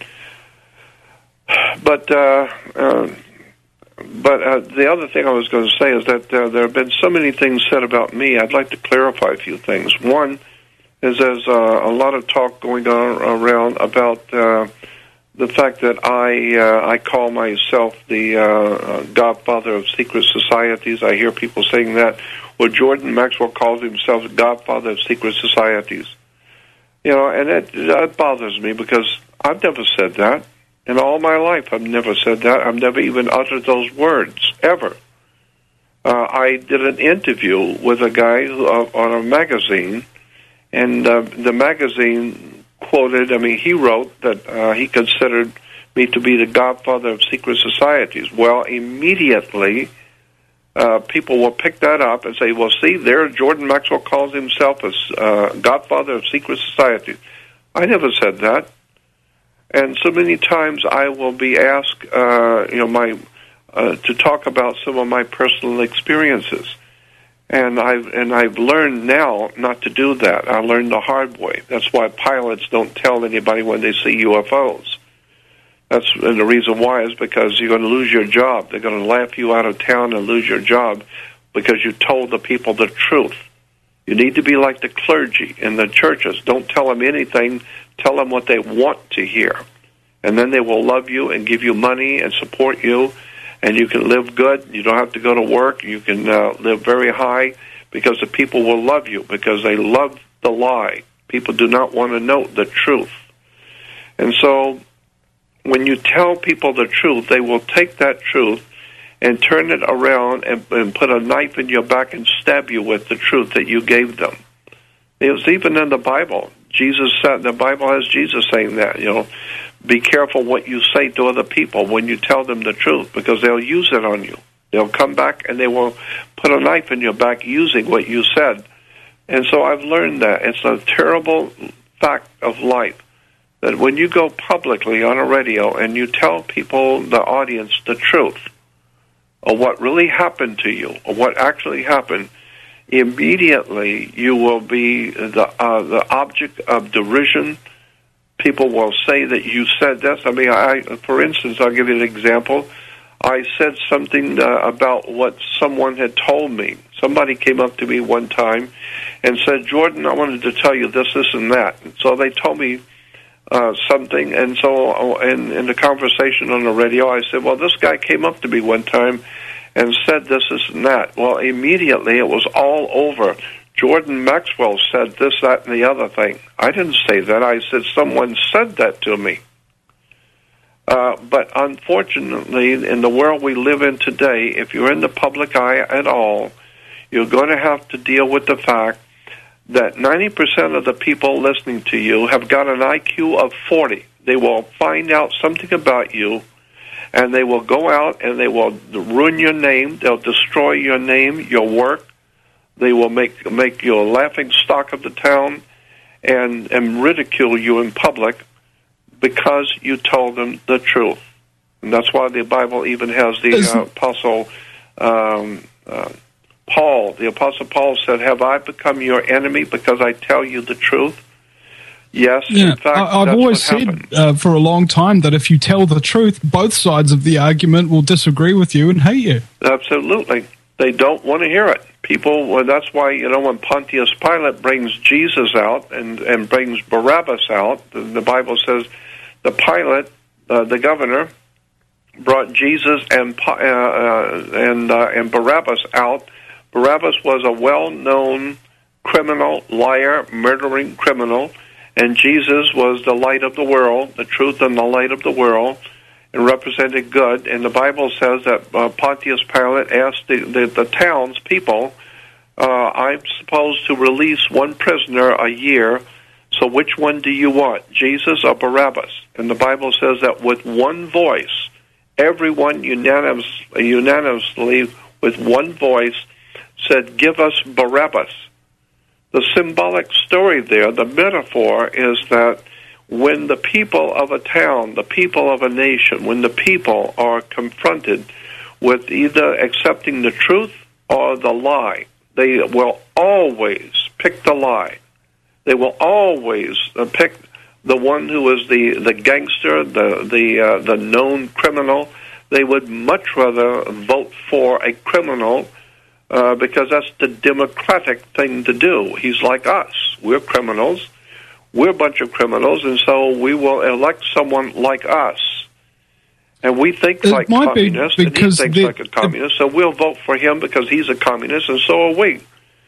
But uh, uh, but uh, the other thing I was going to say is that uh, there have been so many things said about me. I'd like to clarify a few things. One is there's uh, a lot of talk going on around about uh, the fact that I uh, I call myself the uh, godfather of secret societies. I hear people saying that. Well, Jordan Maxwell calls himself the godfather of secret societies. You know, and it, that bothers me because I've never said that. In all my life, I've never said that. I've never even uttered those words, ever. Uh, I did an interview with a guy who, uh, on a magazine, and uh, the magazine quoted, I mean, he wrote that uh, he considered me to be the godfather of secret societies. Well, immediately, uh, people will pick that up and say, well, see, there, Jordan Maxwell calls himself a uh, godfather of secret societies. I never said that. And so many times I will be asked, uh, you know, my uh, to talk about some of my personal experiences, and I've and I've learned now not to do that. I learned the hard way. That's why pilots don't tell anybody when they see U F Os. That's and the reason why is because you're going to lose your job. They're going to laugh you out of town and lose your job because you told the people the truth. You need to be like the clergy in the churches. Don't tell them anything. Tell them what they want to hear. And then they will love you and give you money and support you, and you can live good. You don't have to go to work. You can uh, live very high because the people will love you because they love the lie. People do not want to know the truth. And so when you tell people the truth, they will take that truth and turn it around and, and put a knife in your back and stab you with the truth that you gave them. It was even in the Bible. Jesus said, the Bible has Jesus saying that, you know, be careful what you say to other people when you tell them the truth, because they'll use it on you. They'll come back and they will put a knife in your back using what you said. And so I've learned that. It's a terrible fact of life that when you go publicly on a radio and you tell people, the audience, the truth of what really happened to you, or what actually happened, immediately you will be the uh, the object of derision. People will say that you said this. I mean, I, for instance, I'll give you an example. I said something uh, about what someone had told me. Somebody came up to me one time and said, Jordan, I wanted to tell you this, this, and that. And so they told me uh, something, and so in, in the conversation on the radio, I said, well, this guy came up to me one time and said this, this, and that. Well, immediately it was all over. Jordan Maxwell said this, that, and the other thing. I didn't say that. I said someone said that to me. Uh, but unfortunately, in the world we live in today, if you're in the public eye at all, you're going to have to deal with the fact that ninety percent of the people listening to you have got an I Q of forty. They will find out something about you, and they will go out and they will ruin your name. They'll destroy your name, your work. They will make make you a laughing stock of the town and, and ridicule you in public because you told them the truth. And that's why the Bible even has the uh, Apostle um, uh, Paul. The Apostle Paul said, have I become your enemy because I tell you the truth? Yes, yeah, in fact, I, I've that's always said uh, for a long time that if you tell the truth, both sides of the argument will disagree with you and hate you. Absolutely. They don't want to hear it. People, well, that's why, you know, when Pontius Pilate brings Jesus out and, and brings Barabbas out, the, the Bible says the Pilate, uh, the governor, brought Jesus and uh, uh, and uh, and Barabbas out. Barabbas was a well-known criminal, liar, murdering criminal, and Jesus was the light of the world, the truth and the light of the world, and represented good. And the Bible says that uh, Pontius Pilate asked the, the, the townspeople, uh, I'm supposed to release one prisoner a year, so which one do you want, Jesus or Barabbas? And the Bible says that with one voice, everyone unanimous, unanimously with one voice said, give us Barabbas. The symbolic story there, the metaphor, is that when the people of a town, the people of a nation, when the people are confronted with either accepting the truth or the lie, they will always pick the lie. They will always uh, pick the one who is the, the gangster, the the uh, the known criminal. They would much rather vote for a criminal uh, because that's the democratic thing to do. He's like us. We're criminals. We're a bunch of criminals, and so we will elect someone like us. And we think it like communists, and he thinks the, like a communist, so we'll vote for him because he's a communist, and so are we.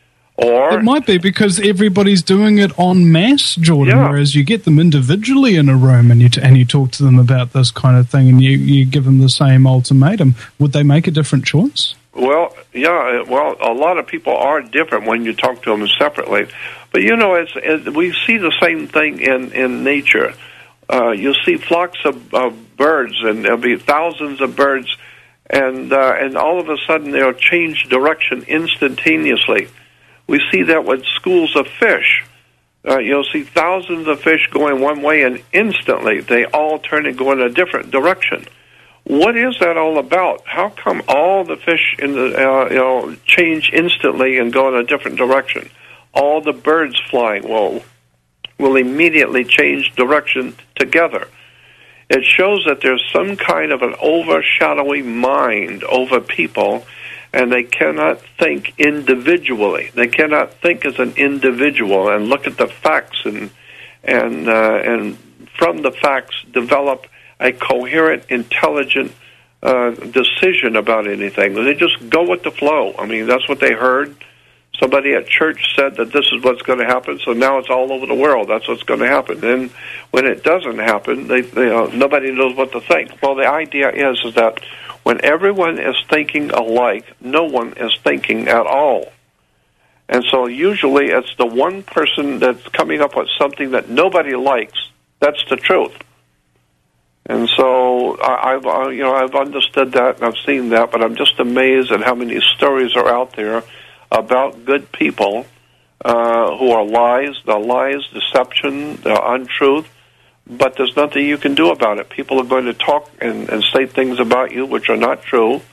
Or it might be because everybody's doing it en masse, Jordan, yeah. whereas you get them individually in a room and you t- and you talk to them about this kind of thing and you, you give them the same ultimatum. Would they make a different choice? Well, yeah, well, a lot of people are different when you talk to them separately. But, you know, it's, it's, we see the same thing in, in nature. Uh, you'll see flocks of, of birds, and there'll be thousands of birds, and uh, and all of a sudden they'll change direction instantaneously. We see that with schools of fish. Uh, you'll see thousands of fish going one way, and instantly they all turn and go in a different direction. What is that all about? How come all the fish in the uh, you know change instantly and go in a different direction? All the birds flying will will immediately change direction together. It shows that there's some kind of an overshadowing mind over people, and they cannot think individually. They cannot think as an individual and look at the facts and and uh, and from the facts develop a coherent, intelligent uh, decision about anything. They just go with the flow. I mean, that's what they heard. Somebody at church said that this is what's going to happen, so now it's all over the world. That's what's going to happen. And when it doesn't happen, they, they uh, nobody knows what to think. Well, the idea is, is that when everyone is thinking alike, no one is thinking at all. And so usually it's the one person that's coming up with something that nobody likes. That's the truth. And so I, I've uh, you know I've understood that and I've seen that, but I'm just amazed at how many stories are out there about good people uh, who are lies, the lies, deception, the untruth, but there's nothing you can do about it. People are going to talk and, and say things about you which are not true,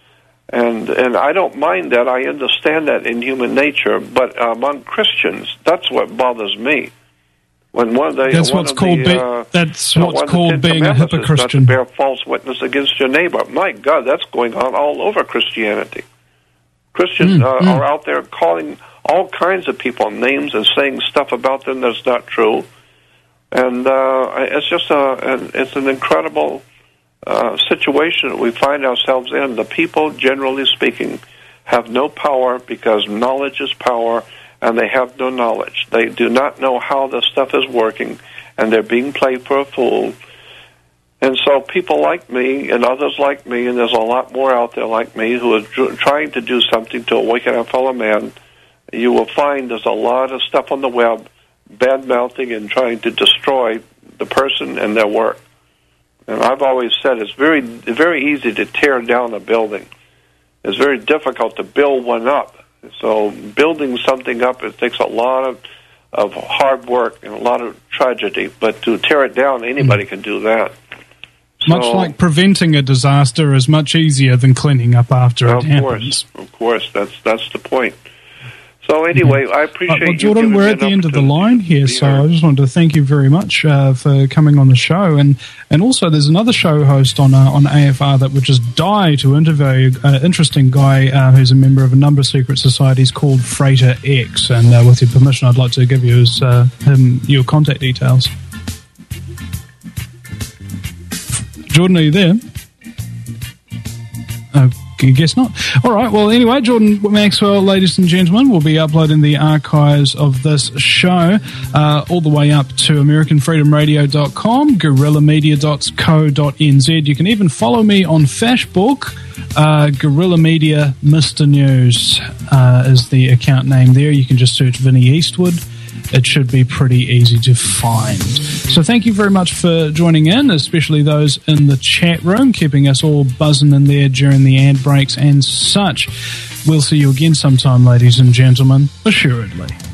and and I don't mind that. I understand that in human nature, but among Christians, that's what bothers me. When one of the, that's one what's of called the, be, uh, that's you know, what's called being a hypocrite. Not to bear false witness against your neighbor. My God, that's going on all over Christianity. Christians mm, uh, mm. are out there calling all kinds of people names and saying stuff about them that's not true, and uh, it's just a an, it's an incredible uh, situation that we find ourselves in. The people, generally speaking, have no power because knowledge is power. And they have no knowledge. They do not know how this stuff is working, and they're being played for a fool. And so people like me and others like me, and there's a lot more out there like me, who are tr- trying to do something to awaken our fellow man, you will find there's a lot of stuff on the web, bad-mouthing and trying to destroy the person and their work. And I've always said it's very, very easy to tear down a building. It's very difficult to build one up. So building something up, it takes a lot of, of hard work and a lot of tragedy. But to tear it down, anybody mm. can do that. Much so, like preventing a disaster is much easier than cleaning up after it happens. Of course, of course, that's that's the point. So anyway, I appreciate uh, well, Jordan, you we're at the end of the line here, so heard. I just wanted to thank you very much uh, for coming on the show. And and also, there's another show host on uh, on A F R that would just die to interview an uh, interesting guy uh, who's a member of a number of secret societies called Freighter X. And uh, with your permission, I'd like to give you his, uh, him your contact details. Jordan, are you there? Uh, I guess not. All right. Well, anyway, Jordan Maxwell, ladies and gentlemen, will be uploading the archives of this show uh, all the way up to American Freedom Radio dot com, guerrilla media dot co dot n z. You can even follow me on Facebook. Uh, Guerrilla Media Mister News uh, is the account name there. You can just search Vinnie Eastwood. It should be pretty easy to find. So thank you very much for joining in, especially those in the chat room, keeping us all buzzing in there during the ad breaks and such. We'll see you again sometime, ladies and gentlemen, assuredly.